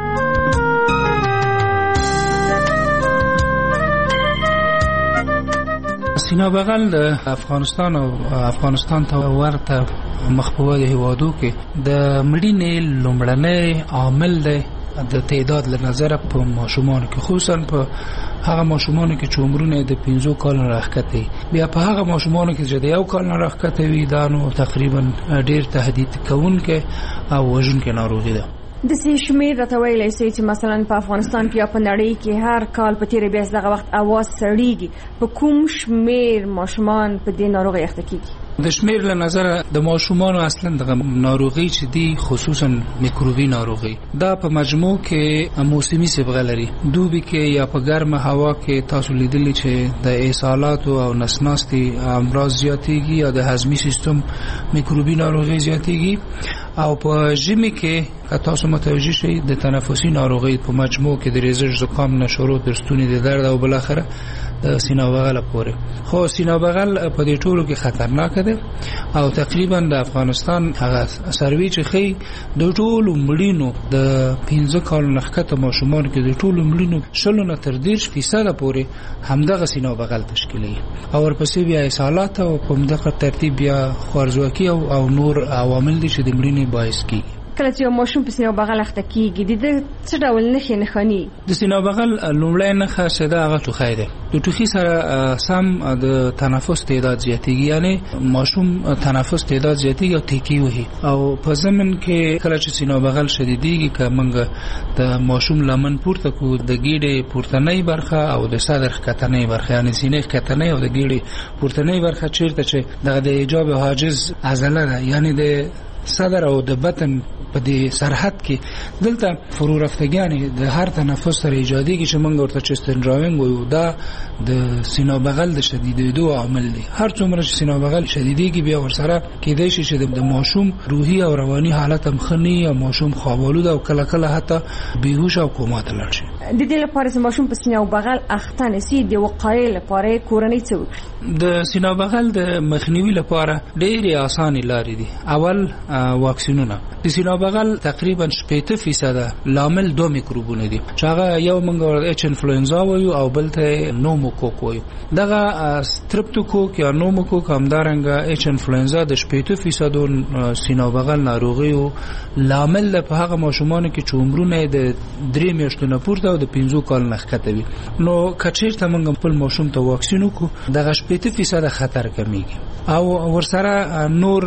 سینا بغل د افغانستان او افغانستان ته ورته مخبوه د هیوادو کې د مړینې لومړنی عامل دی د تعداد له نظره په ماشومان کې، خصوصا په هغه ماشومان کې چې عمرونه د پنځو کالو راښکته بیا په هغه ماشومان کې چې د یو کال نه راښکته وي دا نو تقریبا ډیر تهدید کوونکی او وژونکی ناروغي ده. د سې شمیر راته ویلی سئ چې مثلا په افغانستان کې یا په نړۍ کې هر کال په تیره بیا دغه وخت اواز سړیږي، په کوم شمیر ماشومان په دې ناروغۍ اخته کیږي؟ د شمیر له نظره د ماشومان اصلا د ناروغي چې دی خصوصا میکروبي ناروغي دا په مجموع کې موسمي صبغه لري. دوبي کې یا په ګرمه هوا کې تاسو لیدلی چې د اسهالات او نسناستي امراض زیاتېږي یا د هضمي سیستم میکروبي ناروغي زیاتېږي، او په ژمي کې تاسو متوجه شئ د تنفسي ناروغي په مجموع کې د ریزش، زکام، نشورو، درستونی د درد او بل اخره د سینا بغل پورې. خو سینا بغل په دې ټولو کې خطرناک ده او تقریبا د افغانستان هغه سروي چې خي د ټولو مړینو د پنځه کالو نخکته ماشومان کې د ټولو مړینو شلو نه تر دېرش فیصد پورې همدغه سینا بغل تشکیلي، او ورپسې بیا اسهالات او په همدغه ترتیب بیا خوارزواکي او, او نور عوامل دي چې د مړینې باعث کیږي. کله چې یو ماشوم په سینا بغل اخته کیږي د دې څه ډول نښې نښانې؟ د سینا بغل لومړی نښه چې ده هغه ټوخی دی. د ټوخي سره سم د تنفس تعداد زیاتېږي، یعنی ماشوم تنفس تعداد زیاتېږي او تیکي وهي، او په ضمن کې کله چې سینا بغل شدیدېږي که موږ د ماشوم لمن پورته کړو د ګیډې پورتنۍ برخه او د صدر ښکتنۍ برخه، یعنی سینې ښکتنۍ او د ګیډې پورتنۍ برخه چیرته چې دغه د ایجاب حاجز عضله ده، یعنی د صدر او د بطن په دې سرحد کې دلته فرو رفتګیانې د هر تنفس سره ایجادېږي چې موږ ورته چست ډراونګ وایو. دا د سینا بغل د شدیدېدو عامل دی. هر څومره چې سینا بغل شدیدېږي بیا ورسره کېدای شي چې د ماشوم روحي او رواني حالت هم ښه نه وي او ماشوم خوابالود او کله کله حتی بېهوش او کوما ته لاړ شي. د دې لپاره چې ماشوم په سینا بغل اخته نه سي د وقایې لپاره کورنۍ څه وکړي؟ د سینا بغل د مخنیوي لپاره ډېرې اسانې لارې دي. اول واکسینونه. د سینا بغل تقریبا شپږ فیصد لامل دوه میکروبونه دي چې هغه یو موږ اچ انفلوئنزا وایو او بل ته نوموکوک وایو. دغه سترپټوکوک یا نوموکوک همدارنګه اچ انفلوئنزا د شپږ فیصد سینا بغل ناروغیو لامل ده په هغه ماشومان کې چې عمرونه د درې میاشتو نه پورته او د پنځو کال نه ښکته وي. نو کچیرته موږ خپل ماشوم ته واکسین وکړو دغه شپږ فیصد خطر کمیږي. او ورسره نور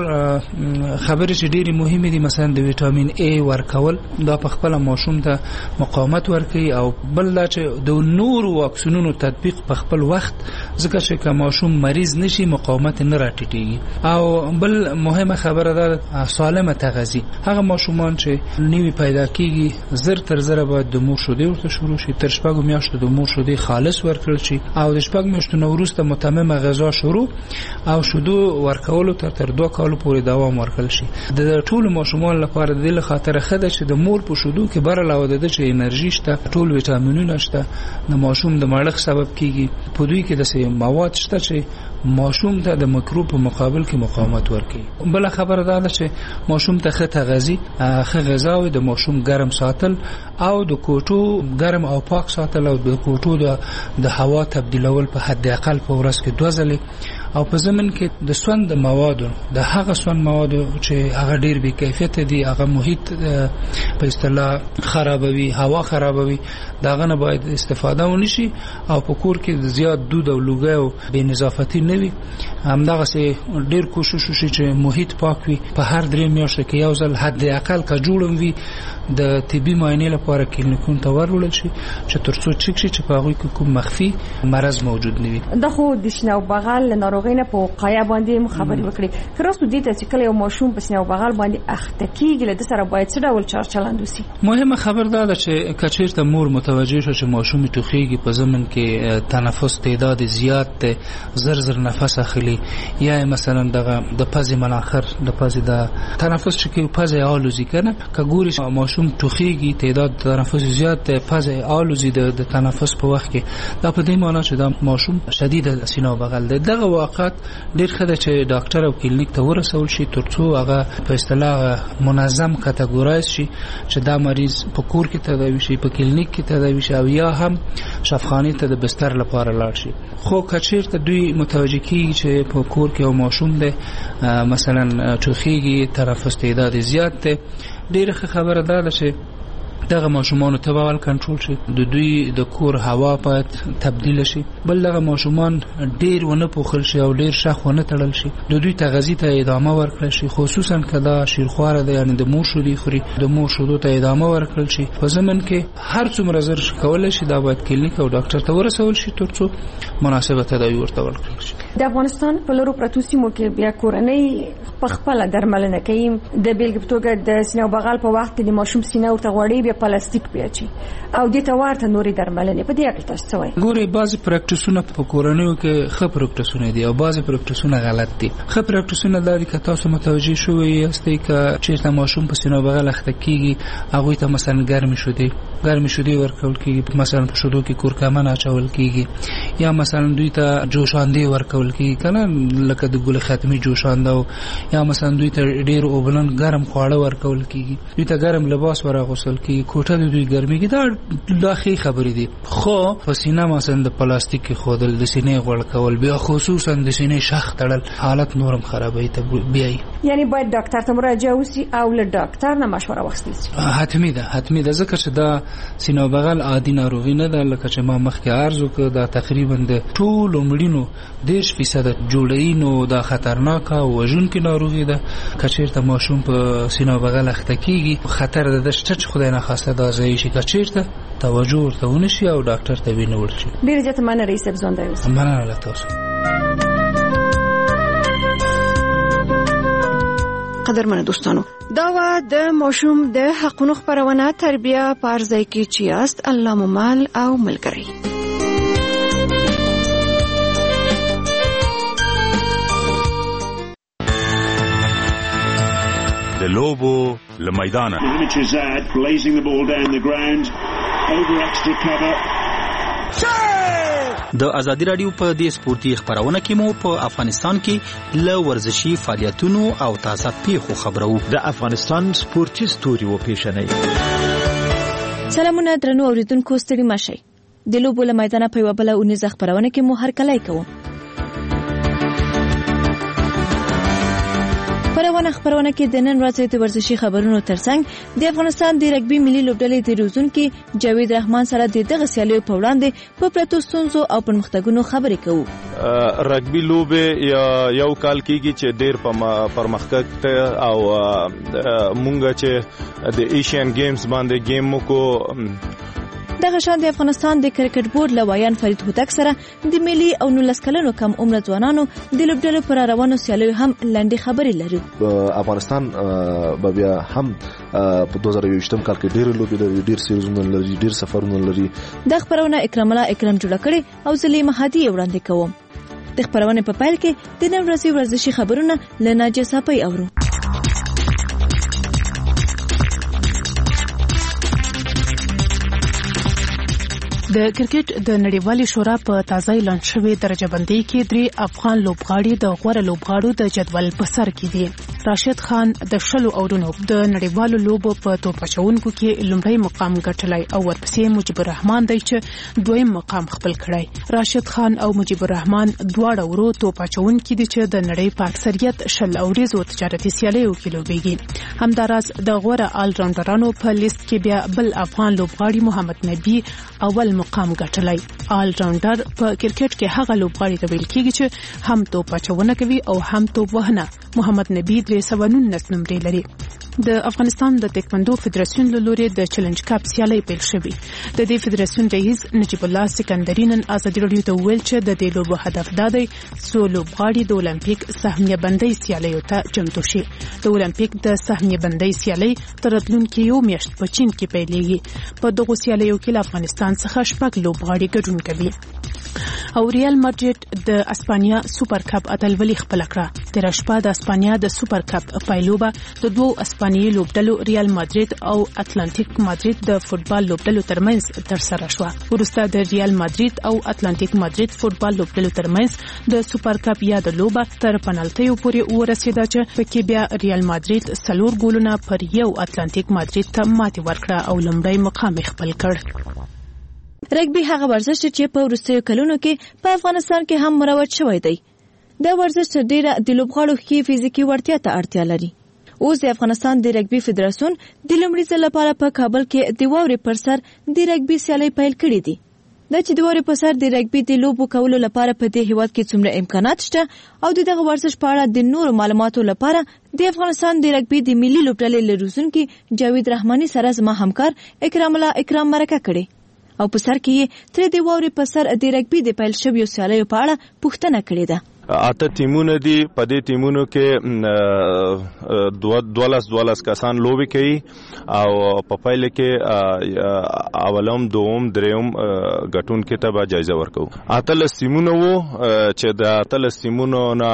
خبرې چې ډېرې مهمې دي، مثلا د ویټامین ای ورکول، دا په خپل ماشوم ته مقاومت ورکوي، او بل دا چې د نور واکسینونو تطبیق په خپل وخت، ځکه چې که ماشوم مریض نشي مقاومت نه راټیټېږي. او بل مهمه خبره ده سالمه تغذیه. هغه ماشومان چې نوي پیدا کیږي زر تر زر باید د مور شیدې ورته شروع شي، تر شپږو میاشتو د مور شیدې خالص ورکړل شي، او د شپږ میاشتو نه وروسته متممه غذا شروع او شیدو ورکولو ته تر دوه کالو پورې دوام ورکړل شي. د ټولو ماشومان لپاره د دې خاطر ښه ده چې د مور په شیدو کې بر علاوه د چې انرژي شته، ټول ویټامینونه شته، د ماشوم د مړښت سبب کیږي. په دوی کې د مواد شته چې ماشوم ته د میکروب په مقابل کې مقاومت ورکوي. بل خبره دا ده چې ماشوم ته ښه تغذیه، ښه غذا او د ماشوم ګرم ساتل او د کوټو ګرم او پاک ساتل او د کوټو د هوا تبدیلول په حد اقل په ورځ کې دوه ځلې، او په ضمن کې د سوند موادو د هغه سوند موادو چې هغه ډیر بې کیفیت دي، هغه محیط په اصطلاح خرابوي، هوا خرابوي، داغه نه باید استفاده ونشي. او په کور کې زیات دود او لوګي او بې نظافتي نه وي. همدغه سه ډیر کوشش وشي چې محیط پاک وي. په هر درې میاشتو کې یو ځل حد اقل کا جوړم وي د طبي معاینې لپاره کلینیکونو ته ورول شي چې ترڅو چک شي چې په هغه کې کوم مخفي مرض موجود نه وي. د خو د سینه بغل ناروغي نه په وقایه باندې خبرې وکړي. خلاصو دې ته چې کله یو ماشوم په سینه بغل باندې اخته کیږي له سره باید څه ډول چار چلند وسی؟ مهمه خبر دا ده چې کچیرته مور متوجه شي چې ماشوم ټوخیږي، په ضمن کې تنفس تعداد زیات ده، زر زر نفس اخلي، یا مثلا دغه د پزې مناخر د پزې د تنفس چې کې پزې آلوزي کنه، که ګوري ماشوم ټوخیږي تعداد تنفس زیات ده، پزې آلوزي د تنفس په وخت کې، دا په دې معنی چې دا ماشوم شدید سینه بغل ده. دغه اوقات ډیر ښه ده چې ډاکټر او کلینیک ته ورسول شي ترڅو هغه په اصطلاح منظم کټګورایز شي چې دا مریض په کور کې تداوي شي په کلینیک کې تداوي شي او یا هم شفاخانه ته د بستر لپاره لاړ شي. خو کچیرته دوی متوجه کیږي چې په کور کې یو ماشوم دی مثلا ټوخیږي تنفس تعداد زیات دی ډیره خبره ده چې دغه ماشومان ته باول کنټرول شي د دوی د کور هوا باید تبدیل شي بل دغه ماشومان ډیر ونه پوښل شي او ډیر شخ ونه تړل شي د دوی تغذیه ته ادامه ورکړل شي خصوصا کدا شیرخواره ده یعنی د مور شودي خوري د مور شودو ته ادامه ورکړل شي په زمن کې هر څومره زر کولای شي دا باید کلینیک او ډاکټر ته ورسول شي ترڅو مناسبه تداوی ورته ورکړل شي. د افغانستان په لورو پرتو سیمو کې بیا کورنۍ په خپل درملنه کوي د بیلګې په توګه د سینې او بغل په وخت کې د ماشوم سینه ورته غوړي بیا پلاستیک پیاچي او د توارته نوري درملنه په دې اړه تاسو څه وایي؟ ګوري بعضی پریکټیسونه په کورنیو کې ښه پریکټیسونه دي او بعضی پریکټیسونه غلط دي. ښه پریکټیسونه دا دي چې تاسو متوجي شوئ یاستئ چې چیرته ماشوم په سینه او بغل اخته کیږي هغه ته مثلا ګرمي شودي ګرمي شودي ورکول کیږي مثلا په شودو کې کورکمن اچول کیږي یا مثلا دوی ته جوشاندې ورکول کیږي کنه لکه د ګل ختمي جوشانده یا مثلا دوی ته ډیر اوبلن ګرم خواړه ورکول کیږي دوی ته ګرم لباس ورغوسل کیږي کوټه د دوی ګرمي کې دا لاخي خبرې دي. خو په سینه مثلا د پلاستیک خودل د سینې غوړ کول بیا خصوصا د سینې شخ تړل حالت نورم خرابوي ته بیاي یعنی باید ډاکټر ته مراجعه وسی او له ډاکټر نه مشوره واخیستل شي. حتمی ده حتمی ده ځکه چې دا سینه او بغل عادي ناروغي نه ده لکه چې ما مخکې عرض وکړ دا تقریبا د ټول مړینو دیش فیصد جوړی نو دا خطرناک او وژونکې ناروغي ده. کچیرته ماشوم په سینه او بغل اخته کیږي خطر ده چې خدای نه خواسته دا ځای شي کچیرته توجه ورته ونشي او ډاکټر ته وینول شي. ډیر زیات مننه رئیس صاحب زونده اوسه. مننه له تاسو. قدرمن دوستانو دا و د ماشوم د حقونو خبرونه تربیه پارځای کې چیاست الله ممال او ملګری د لوبو لمیدانه د ازادي رادیو په دې سپورتي خبرونه کې مو په افغانستان کې ل ورزشي فعالیتونو او تازه پیښو خبرو د افغانستان سپورتي ستوري و پیښنې. سلامونه درنو اوریدونکو ستړي مشئ د لوبو لمیدانه په وبله اونیز خبرونه کې مو هر کله کوم پرونه خبرونه کې د نن ورځې د ورزشي خبرونو ترڅنګ د افغانستان د رګبي ملي لوبډلې د روزونکو جاوید رحمان سره د دغه سیالیو په وړاندې په پرتو ستونزو او پرمختګونو خبرې کوو. رګبي لوبه یو کال کېږي چې ډېر پرمختګ ته او مونږ چې د ایشین گیمز باندې گیم مو دغه شان د افغانستان د کرکټ بورډ لوایان فرید هوتک سره د ملي او نولس کلنو کم عمر ځوانانو د لوبډلو پر روانو سیالیو هم لنډې خبرې لري. افغانستان به بیا هم په دوه زره یوویشتم کال کې ډېر لوبې لري ډېر سیریزونه لري ډېر سفرونه لري. د خبرونه اکرام الله اکرام جوړ کړي او زلیم هادي وړاندې کوم. د خبرونه په پیل کې د نن ورځې ورزشي خبرونه لناجه صاحب اورو. د کرکټ د نړیوالې شورا په تازه اعلان شوی درجه بندۍ کې درې افغان لوبغاړي د غوړه لوبغاړو د جدول په سر کې دي. راشد خان د شلو اورونو د نړیوالو لوبو په توپ اچونکو کې لومړی مقام ګټلی او ورپسې مجيب الرحمن دی چې دویم مقام خپل کړی. راشد خان او مجيب الرحمن دواړه ورو توپ اچونکي دي چې د نړۍ په اکثریت شل اوریزو تجارتي سیالیو کې لوبېږي. همداراز د غوړه آل راونډرانو په لیست کې بیا بل افغان لوبغاړي محمد نبی اول مقام ګټلی. آل راونډر په کرکټ کې هغه لوبغاړي ته ویل کېږي چې هم توپ اچونه کوي او هم توپ وهنه. محمد نبی درې سوه نولس نمرې لري. د افغانستان د تکواندو فدراسیون له لوري د چیلنج کپ سیالي پیل شوې. د دې فدراسیون رئیس نجیب الله سکندری نن ازادي رادیو ته ویل چې د دې لوبو هدف دا دی چې لوبغاړي د اولمپیک سهمیه بندۍ سیالیو ته چمتو شي. د اولمپیک د سهمیه بندۍ سیالي تر راتلونکي یو میاشت په چین کې پیلېږي. په دغه سیالیو کې له افغانستان څخه شپږ لوبغاړي ګډون کوي. او ریال ماډریډ د اسپانیا سوپر کپ اتلولي خپل کړه. تیر شپه د اسپانیا د سوپر کپ پایلوبه د دوو اسپانیي لوبډلو ریال ماډریډ او اتلانټیک ماډریډ د فوتبال لوبډلو ترمنځ ترسره شوه. ورسته د ریال ماډریډ او اتلانټیک ماډریډ فوتبال لوبډلو ترمنځ د سوپر کپ یا د لوبه تر پنالټیو پورې ورسېده چې پکې بیا ریال ماډریډ څلور ګولونه پر یو اتلانټیک ماډریډ ته ماتې ورکړه او لومړی مقام خپل کړ. رګبي هغه ورزش چې په وروستیو کلونو کې په افغانستان کې هم مروج شوی دی. دا ورزش ډیره د لوبغاړو ښې فزیکي وړتیا ته اړتیا لري. اوس د افغانستان د رګبي فدراسیون د لومړي ځل لپاره په کابل کې د واورې پر سر د رګبي سیالۍ پیل کړې دي. دا چې د واورې په سر د رګبي د لوبو کولو لپاره په دې هیواد کې څومره امکانات شته او د دغه ورزش په اړه د نورو معلوماتو لپاره د افغانستان د رګبي د ملي لوبډلې له روزونکي جاوید رحماني سره زما همکار اکرام الله اکرام مرکه کړې او په سر کې یې ترې د واورې په سر د رګبي د پیل شویو سیالیو په اړه پوښتنه کړې ده. اته ټیمونه دي. په دې ټیمونو کې دولس دولس کسان لوبي کوي او په پایله کې اولم دوم دریم غټون کې ته به جایزه ورکو. اته ټیمونه وو چې د اته ټیمونو نه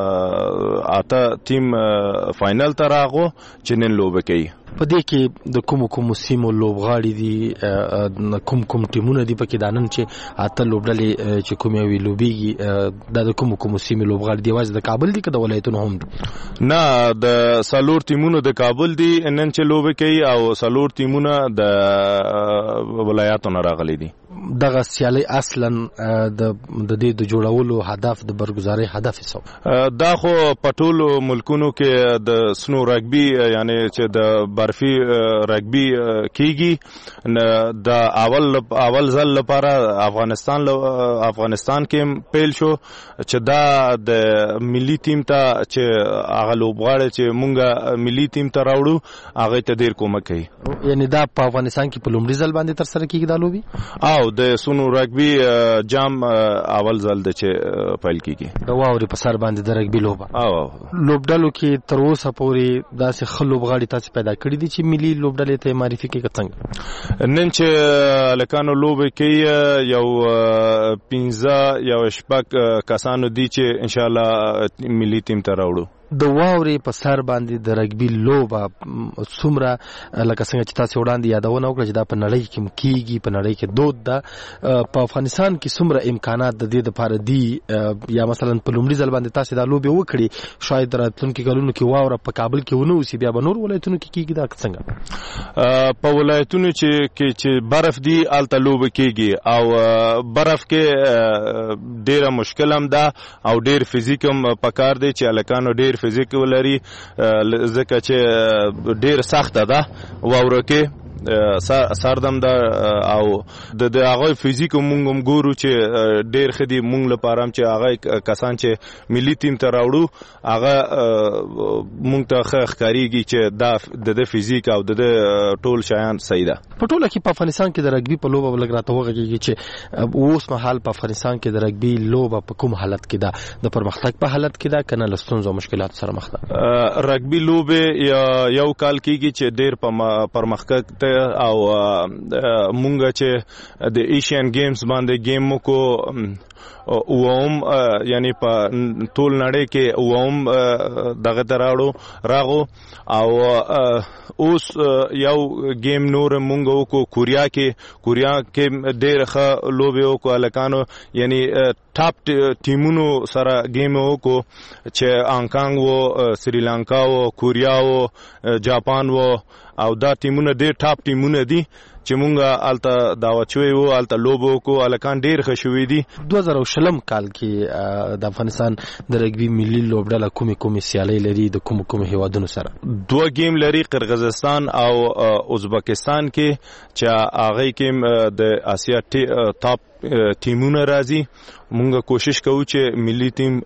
اته ټیم فائنل ته راغو چې نن لوبي کوي. په دې کې د کوم کوم سیمو لوبغاړي دي کوم کوم ټیمونه دي پکې دانن چې اته لوبډلې چې کومې وی لوبيږي د کوم کوم سیمو لوبغاړي دی واځ د کابل دي که د ولایتونو هم نه د سالور ټیمونو د کابل دي نن چې لوبي کوي او سالور ټیمونه د ولایتونو راغلي دي. دغه سیالي اصلا د د دې د جوړولو هدف د برګزاري هدف څه دا خو پټولو ملکونو کې د سنو رګبي یعنی چې د برفي رګبي کیږي د اول اول ځل لپاره افغانستان افغانستان کې پیل شو چې دا د ملي ټیم ته چې هغه لوبغاړي چې مونږه ملي ټیم ته راوړو هغه ته ډیر کومک کوي. یعنی دا په افغانستان کې په لومړي ځل باندې تر سره کیږي دا لوبي او د سونو رګبي جام اول ځل د چې پیل کیږي. د واوري په سر باندې د رګبي لوبه او لوبډلو کې تر اوسه پورې داسې ښه لوبغاړي تاسو پیدا کړی دي چې ملي لوبډلې ته معرفي کوي څنګه نن چې لکانو لوبه کوي یو پنځه یو شپږ کسانو دي چې ان شاء الله ملي ټیم ته راوړو. د واوري په سر باندې د رګبي لوبه څومره لکه څنګه چې تاسو وړاندې یادونه وکړه چې دا په نړۍ کې کیږي په نړۍ کې دود ده په افغانستان کې څومره امکانات د دې لپاره دي یا مثلا په لومړي ځل باندې تاسو دا لوبه وکړي شاید راتلونکي کلونو کې واوره په کابل کې ونه وسی بیا به نور ولایتونو کې کیږي دا څنګه په ولایتونو چې کې چې برف دی الته لوبه کیږي او برف کې ډیره مشکل هم ده او ډیر فزیک هم پکار دی چې الکانو ډیر فزیک ولري ځکه چې ډیر سخت ده واوره کې سردم ده او د هغه فزیک مونږ هم ګورو چې ډیر خدي مونږ لپاره چې هغه کسان چې ملي ټیم ته راوړو هغه مونږ ته ښکاریږي چې دا د فزیک او د ټول شیان صحیح ده. په ټوله کې په افغانستان کې د رګبي په لوبه ولګراته وغږیږي چې اوس مهال په افغانستان کې د رګبي لوبه په کوم حالت کې ده د پرمختګ په حالت کې ده کنه لستونزو او مشکلات سره مخ ده. رګبي لوبه یو کال کېږي چې ډیر پرمختګ ته او مونږ چې د ایشین گیمز باندې گیم کو اوم یعنی په ټول نړۍ کې اوم دغه تراړو راغو او اوس یو گیم نور مونږ کو کوریا کې کوریا کې ډېر ښه لوبه وکړه لکانو یعنی ټاپ ټیمونو سره گیم وکړو چې هانګکانګ وو سریلانکا وو کوریا وو جاپان وو او دا ټیمونه ډېر ټاپ ټیمونه دي چې مونږه الته دعوت شوی وو الته لوبو کو الکان ډیر خوشوي دي. دوه زره شلم کال کې د افغانستان د رګبي ملي لوبډله کومې کومې سیالۍ لري د کوم کوم هیوادونو سره؟ دوه گیم لري قرغیزستان او ازبکستان کې چې هغه کې د آسیا ټاپ ټیمونه راځي. مونږه کوشش کوو چې ملي ټیم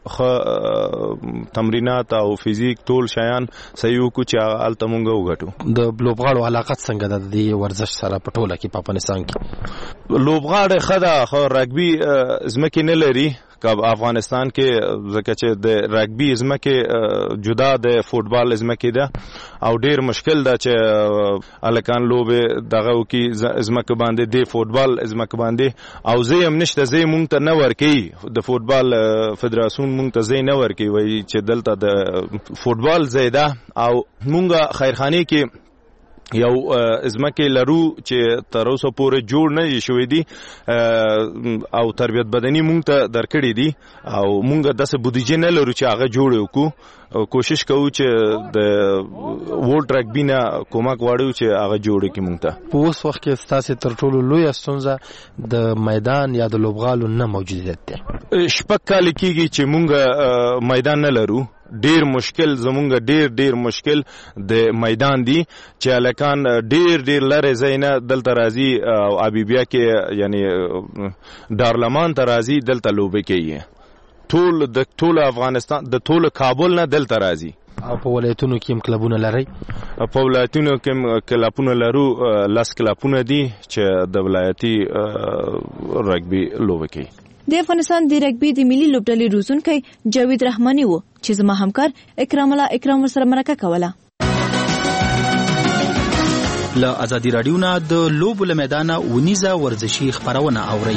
ښه تمرینات او فزیک ټول شیان صحیح وکړو چې الته مونږه وګټو. د لوبغاړو علاقت څنګه ده د ورزش سره په ټوله کې په افغانستان کې؟ لوبغاړي ښه ده خو رګبي ځمکې نه لري کب افغانستان کې ځکه چې د رګبي ځمکې جدا د فوټبال ځمکې ده او ډیر مشکل ده چې الکان لوبه دغه کی ځمکه باندې د فوټبال ځمکه باندې او زه هم نشته زه مونږ ته نه ورکی د فوټبال فدراسیون مونږ ته زه نه ورکی وای چې دلته د فوټبال زیاده او مونږه خیرخانه کې یو ازمکه لرو چې تر اوسه پورې جوړ نه شوی دی او تربیت بدني مونږ ته درکړی دی او مونږ داسې بودیجه نه لرو چې هغه جوړ وکړو کوشش کوو چې د ورلد رګبي نه کومک واړو چې هغه جوړ کړي مونږ ته. په اوس وخت کې ستاسو تر ټولو لوی ستونزه د میدان یا د لوبغالو نه موجودیت دی. شپږ کال کېږي چې مونږ میدان نه لرو. ډیر مشکل زمونږ ډیر ډیر مشکل د میدان دی چې الکان ډیر ډیر لره زینه دلته راځي او ابيبیا کې یعنی دارلمان ته راځي دلته لوبه کوي. ټول د ټول افغانستان د ټول کابل نه دلته راځي. او په ولایتونو کې هم کلبونه لري. په ولایتونو کې هم کلبونه لرو لاس کلبونه دي چې د ولایتي رګبي لوبه کوي. د افغانستان د رګبي د ملي لوبډلې روزونکی جاوید رحماني وو چې زما همکار اکرام الله اکرام سره مرکه کوله. له ازادي رادیو نه د لوبو له میدانه ونیزه ورزشي خبرونه اوري.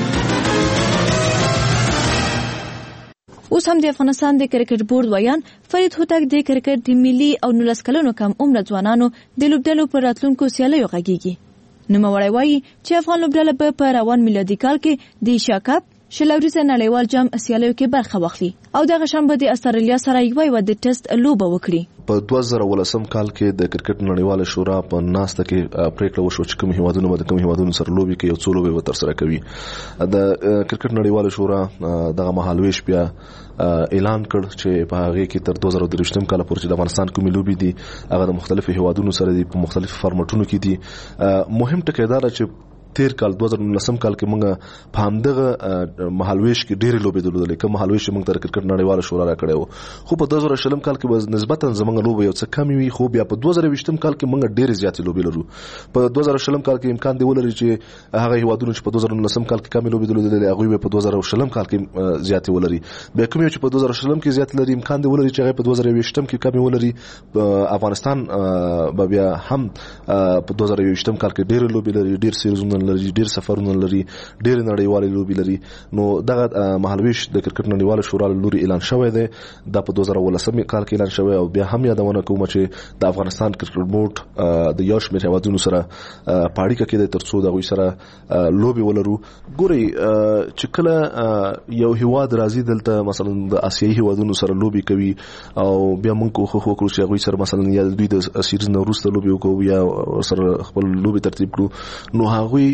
اوس هم د افغانستان د کرکټ بورډ ویان فرید هوتک د کرکټ د ملي او نولس کلونو کم عمر ځوانانو د لوبډلو پر راتلونکو سیالیو غږیږي. نوموړی وایي چې افغان لوبډله به په روان میلادي کال کې د ایشیا کپ شلوريزه نړیوال جام سیالیو کې برخه واخلي او دغه شنبه د استرالیا سره یو و د ټیسټ لوبه وکړي. په دوه زره ولسم کال کې د کرکټ نړیواله شورا په ناسته کې پریکړه وشو چې کوم هیوادونه به د کوم هیوادونو سره لوبي کوي او څو لوبي به تر سره کوي. د کرکټ نړیواله شورا دغه مهالويش بیا اعلان کړ چې په هغه کې تر دوه زره درویشتم کال پورې د افغانستان کومې لوبي دي هغه د مختلفو هیوادونو سره دي په مختلفو فارمټونو کې دي. مهم ټکی دا چې تیر کال دوه زره نولسم کال کې موږ په همدغه مهالويش کې ډېرې لوبې درلودلې کوم مهالويش موږ تر کرکټ نړیواله شورا را کړی وو خو په دوه زره شلم کال کې به نسبتا زموږ لوبې یو څه کمې وي خو بیا په دوه زره ویشتم کال کې موږ ډېرې زیاتې لوبې لرو. په دوه زره شلم کال کې امکان دی ولري چې هغه هیوادونه چې په دوه زره نولسم کال کې کمې لوبې درلودلې هغوی به په دوه زره شلم کال کې زیاتې ولري. بیا کوم چې په دوه زره شلم کې زیات لري امکان دی ولري چې هغه په دوه زره ویشتم کې کمې ولري. افغانستان به بیا هم په دوه زره ویشتم کال کې ډېرې لوبې لري ډېر سیریزونه لري ډېر سفر لري ډېر نړیوالې لوبې لري. نو دغه مهالويش د کرکټ نړیواله شورا لوري اعلان شوی دی دا په دوه زره ولسم کال کې اعلان شوی او بیا هم یادونه کوم چې د افغانستان کرکټ بورډ د یو شمېر هیوادونو سره پاړیکه کې د ترڅو د غوي سره لوبې ولرو. ګوري چې کله یو هیواد راځي دلته مثلا د اسیایي هیوادونو سره لوبې کوي او بیا موږ خو خو کړو چې غوي سره مثلا یا دوی د سیریز نو وروسته لوبې وکړو یا سره خپل لوبې ترتیب کړو نو هغوی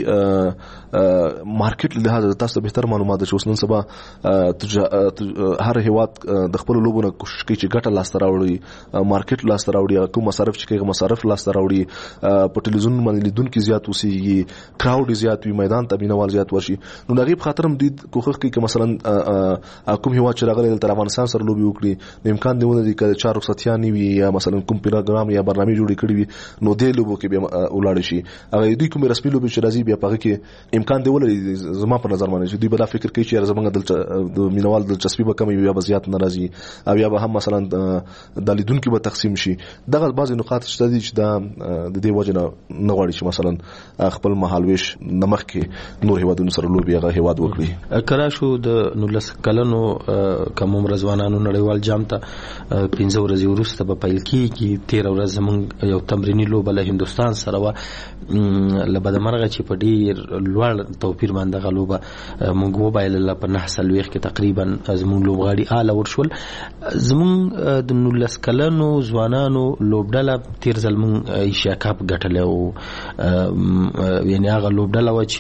مارکیټ له تاسو به تر معلومات چې اوس نن سبا هر هیواد د خپل لوبونو کوشش کوي چې ګټه لاس ته راوړي مارکیټ لاس ته راوړي کوم مصارف چې کوي مصارف لاس ته راوړي په ټلویزیون باندې لیدونکو زیات اوسېږي کراود زیات وي میدان ته مینوال زیات ورشي. نو دغه په خاطر هم د کوښښ کوي چې مثلا کوم هیواد چې راغلی تر افغانستان سره لوبي وکړي امکان دی ونه دي چې چار رخصتیان وي یا مثلا کوم پروګرام یا برنامه جوړ کړی وي نو د لوبو کې به ولاړ شي. هغه دوی کوم رسمي لوبي چې راځي بیا په کې امکان دی ولري زما په نظر باندې چې دوی به دا فکر کوي چې زمونږ د مینوال دلچسپي به کم وي یا به زیات ناراضي او یا به هم مثلا د لیدونکو به تقسیم شي. دغه بعضی نقاط شته دي چې دا د دې وجه نه نه غواړي چې مثلا خپل مهالويش نمخ کې نور هیوادونو سره لوبي هغه هیواد وکړي. کرا شو د نولس کلنو کوم عمر ځوانانو نړیوال جام ته پنځه ورځې وروسته به پیل کیږي. تیر ورځ زمونږ یو تمرینی لوبه له هندستان سره و لبدمرغه چې په ډیر لوړ توپیر باندې غلوبه مونږ وبایل په نه سلويخ کې تقریبا زمون لوبغاړي اعلی ورشول. زمون د نولس کلنو ځوانانو لوبډله تیر ځلمون ایشیا کپ ګټل او یعنی هغه لوبډله و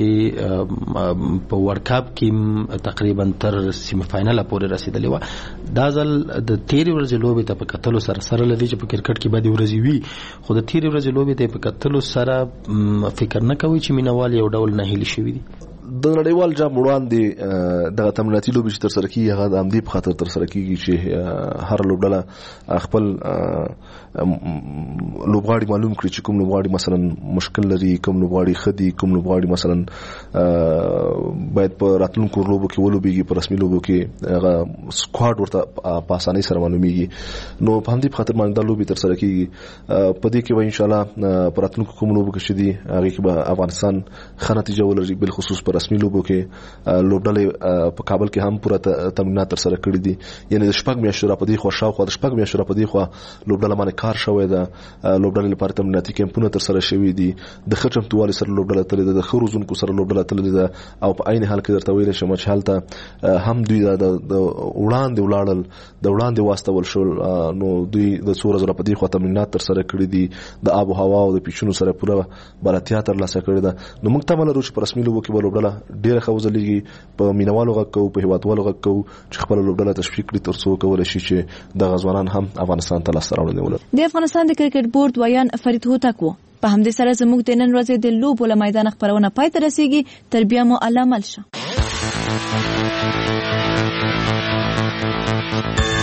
چې په ورلد کپ کې تقریبا تر سیمی فائنل پورې رسیدلې و. دا ځل د تیر ورځې لوبې ته په کتلو سره سره لدی چې په کرکټ کې باندې ورځي وي خو د تیر ورځې لوبې ته په کتلو سره فکر نه کوي چې مینوال یو ډول نه هلي شوی دي. د نړیوال جام وړاندې دغه تمریناتي لوبې چې تر سره کیږي هغه د امدی په خاطر تر سره کیږي چې هر لوبډله خپل لوبغاړي معلوم کړي چې کوم لوبغاړي مثلا مشکل لري، کوم لوبغاړي خدي، کوم لوبغاړي مثلا باید په راتلونکو لوبو کې ولوبېږي، په رسمي لوبو کې هغه سکواډ ورته په اسانۍ سره معلومیږي. نو په همدې خاطر باندې دا لوبې تر سره کیږي. په دې کې به ان شاء الله په راتلونکو کوم لوبو کې شدي هغه کې به افغانستان ښه نتیجه ولري، بل خصوص په رسمي لوبو کې لوبډلې په کابل کې هم پوره تمرینات تر سره کړي دي. یعنی د شپږ میاشتو را پدې خو شاوخوا د شپږ میاشتو را پدې خو لوبډله باندې کار شوی ده. لوبډلې لپاره تمریناتي کمپونه تر سره شوي دي، د ښه چمتووالي سره لوبډله تللې ده، د ښه روزونکو سره لوبډله تللې ده، او په عین حال کې درته ویلی شم چې هلته هم دوی د وړاندې ولاړل، د وړاندې واستول شول. نو دوی د څو ورځو را پدې خو تمرینات تر سره کړي دي، د آب و هوا او د پیچونو سره پوره بلدتیا ترلاسه کړې ده. نو موږ تمه لرو چې په رسمي لوبو کې به لوبډله ډېره ښه وځلېږي. په مینوالو غږ کوو، په هېوادوالو غږ کوو چې خپله لوبډله تشویق کړي تر څو کولی شي چې دغه ځوانان هم افغانستان ته لاسته راوړنې ولري. د افغانستان د کرکټ بورډ ویان فرید هوتک و. په همدې سره زموږ د نن ورځې د لوبو له میدان خپرونه پای ته رسیږي. تر بیا مو الله مل شه.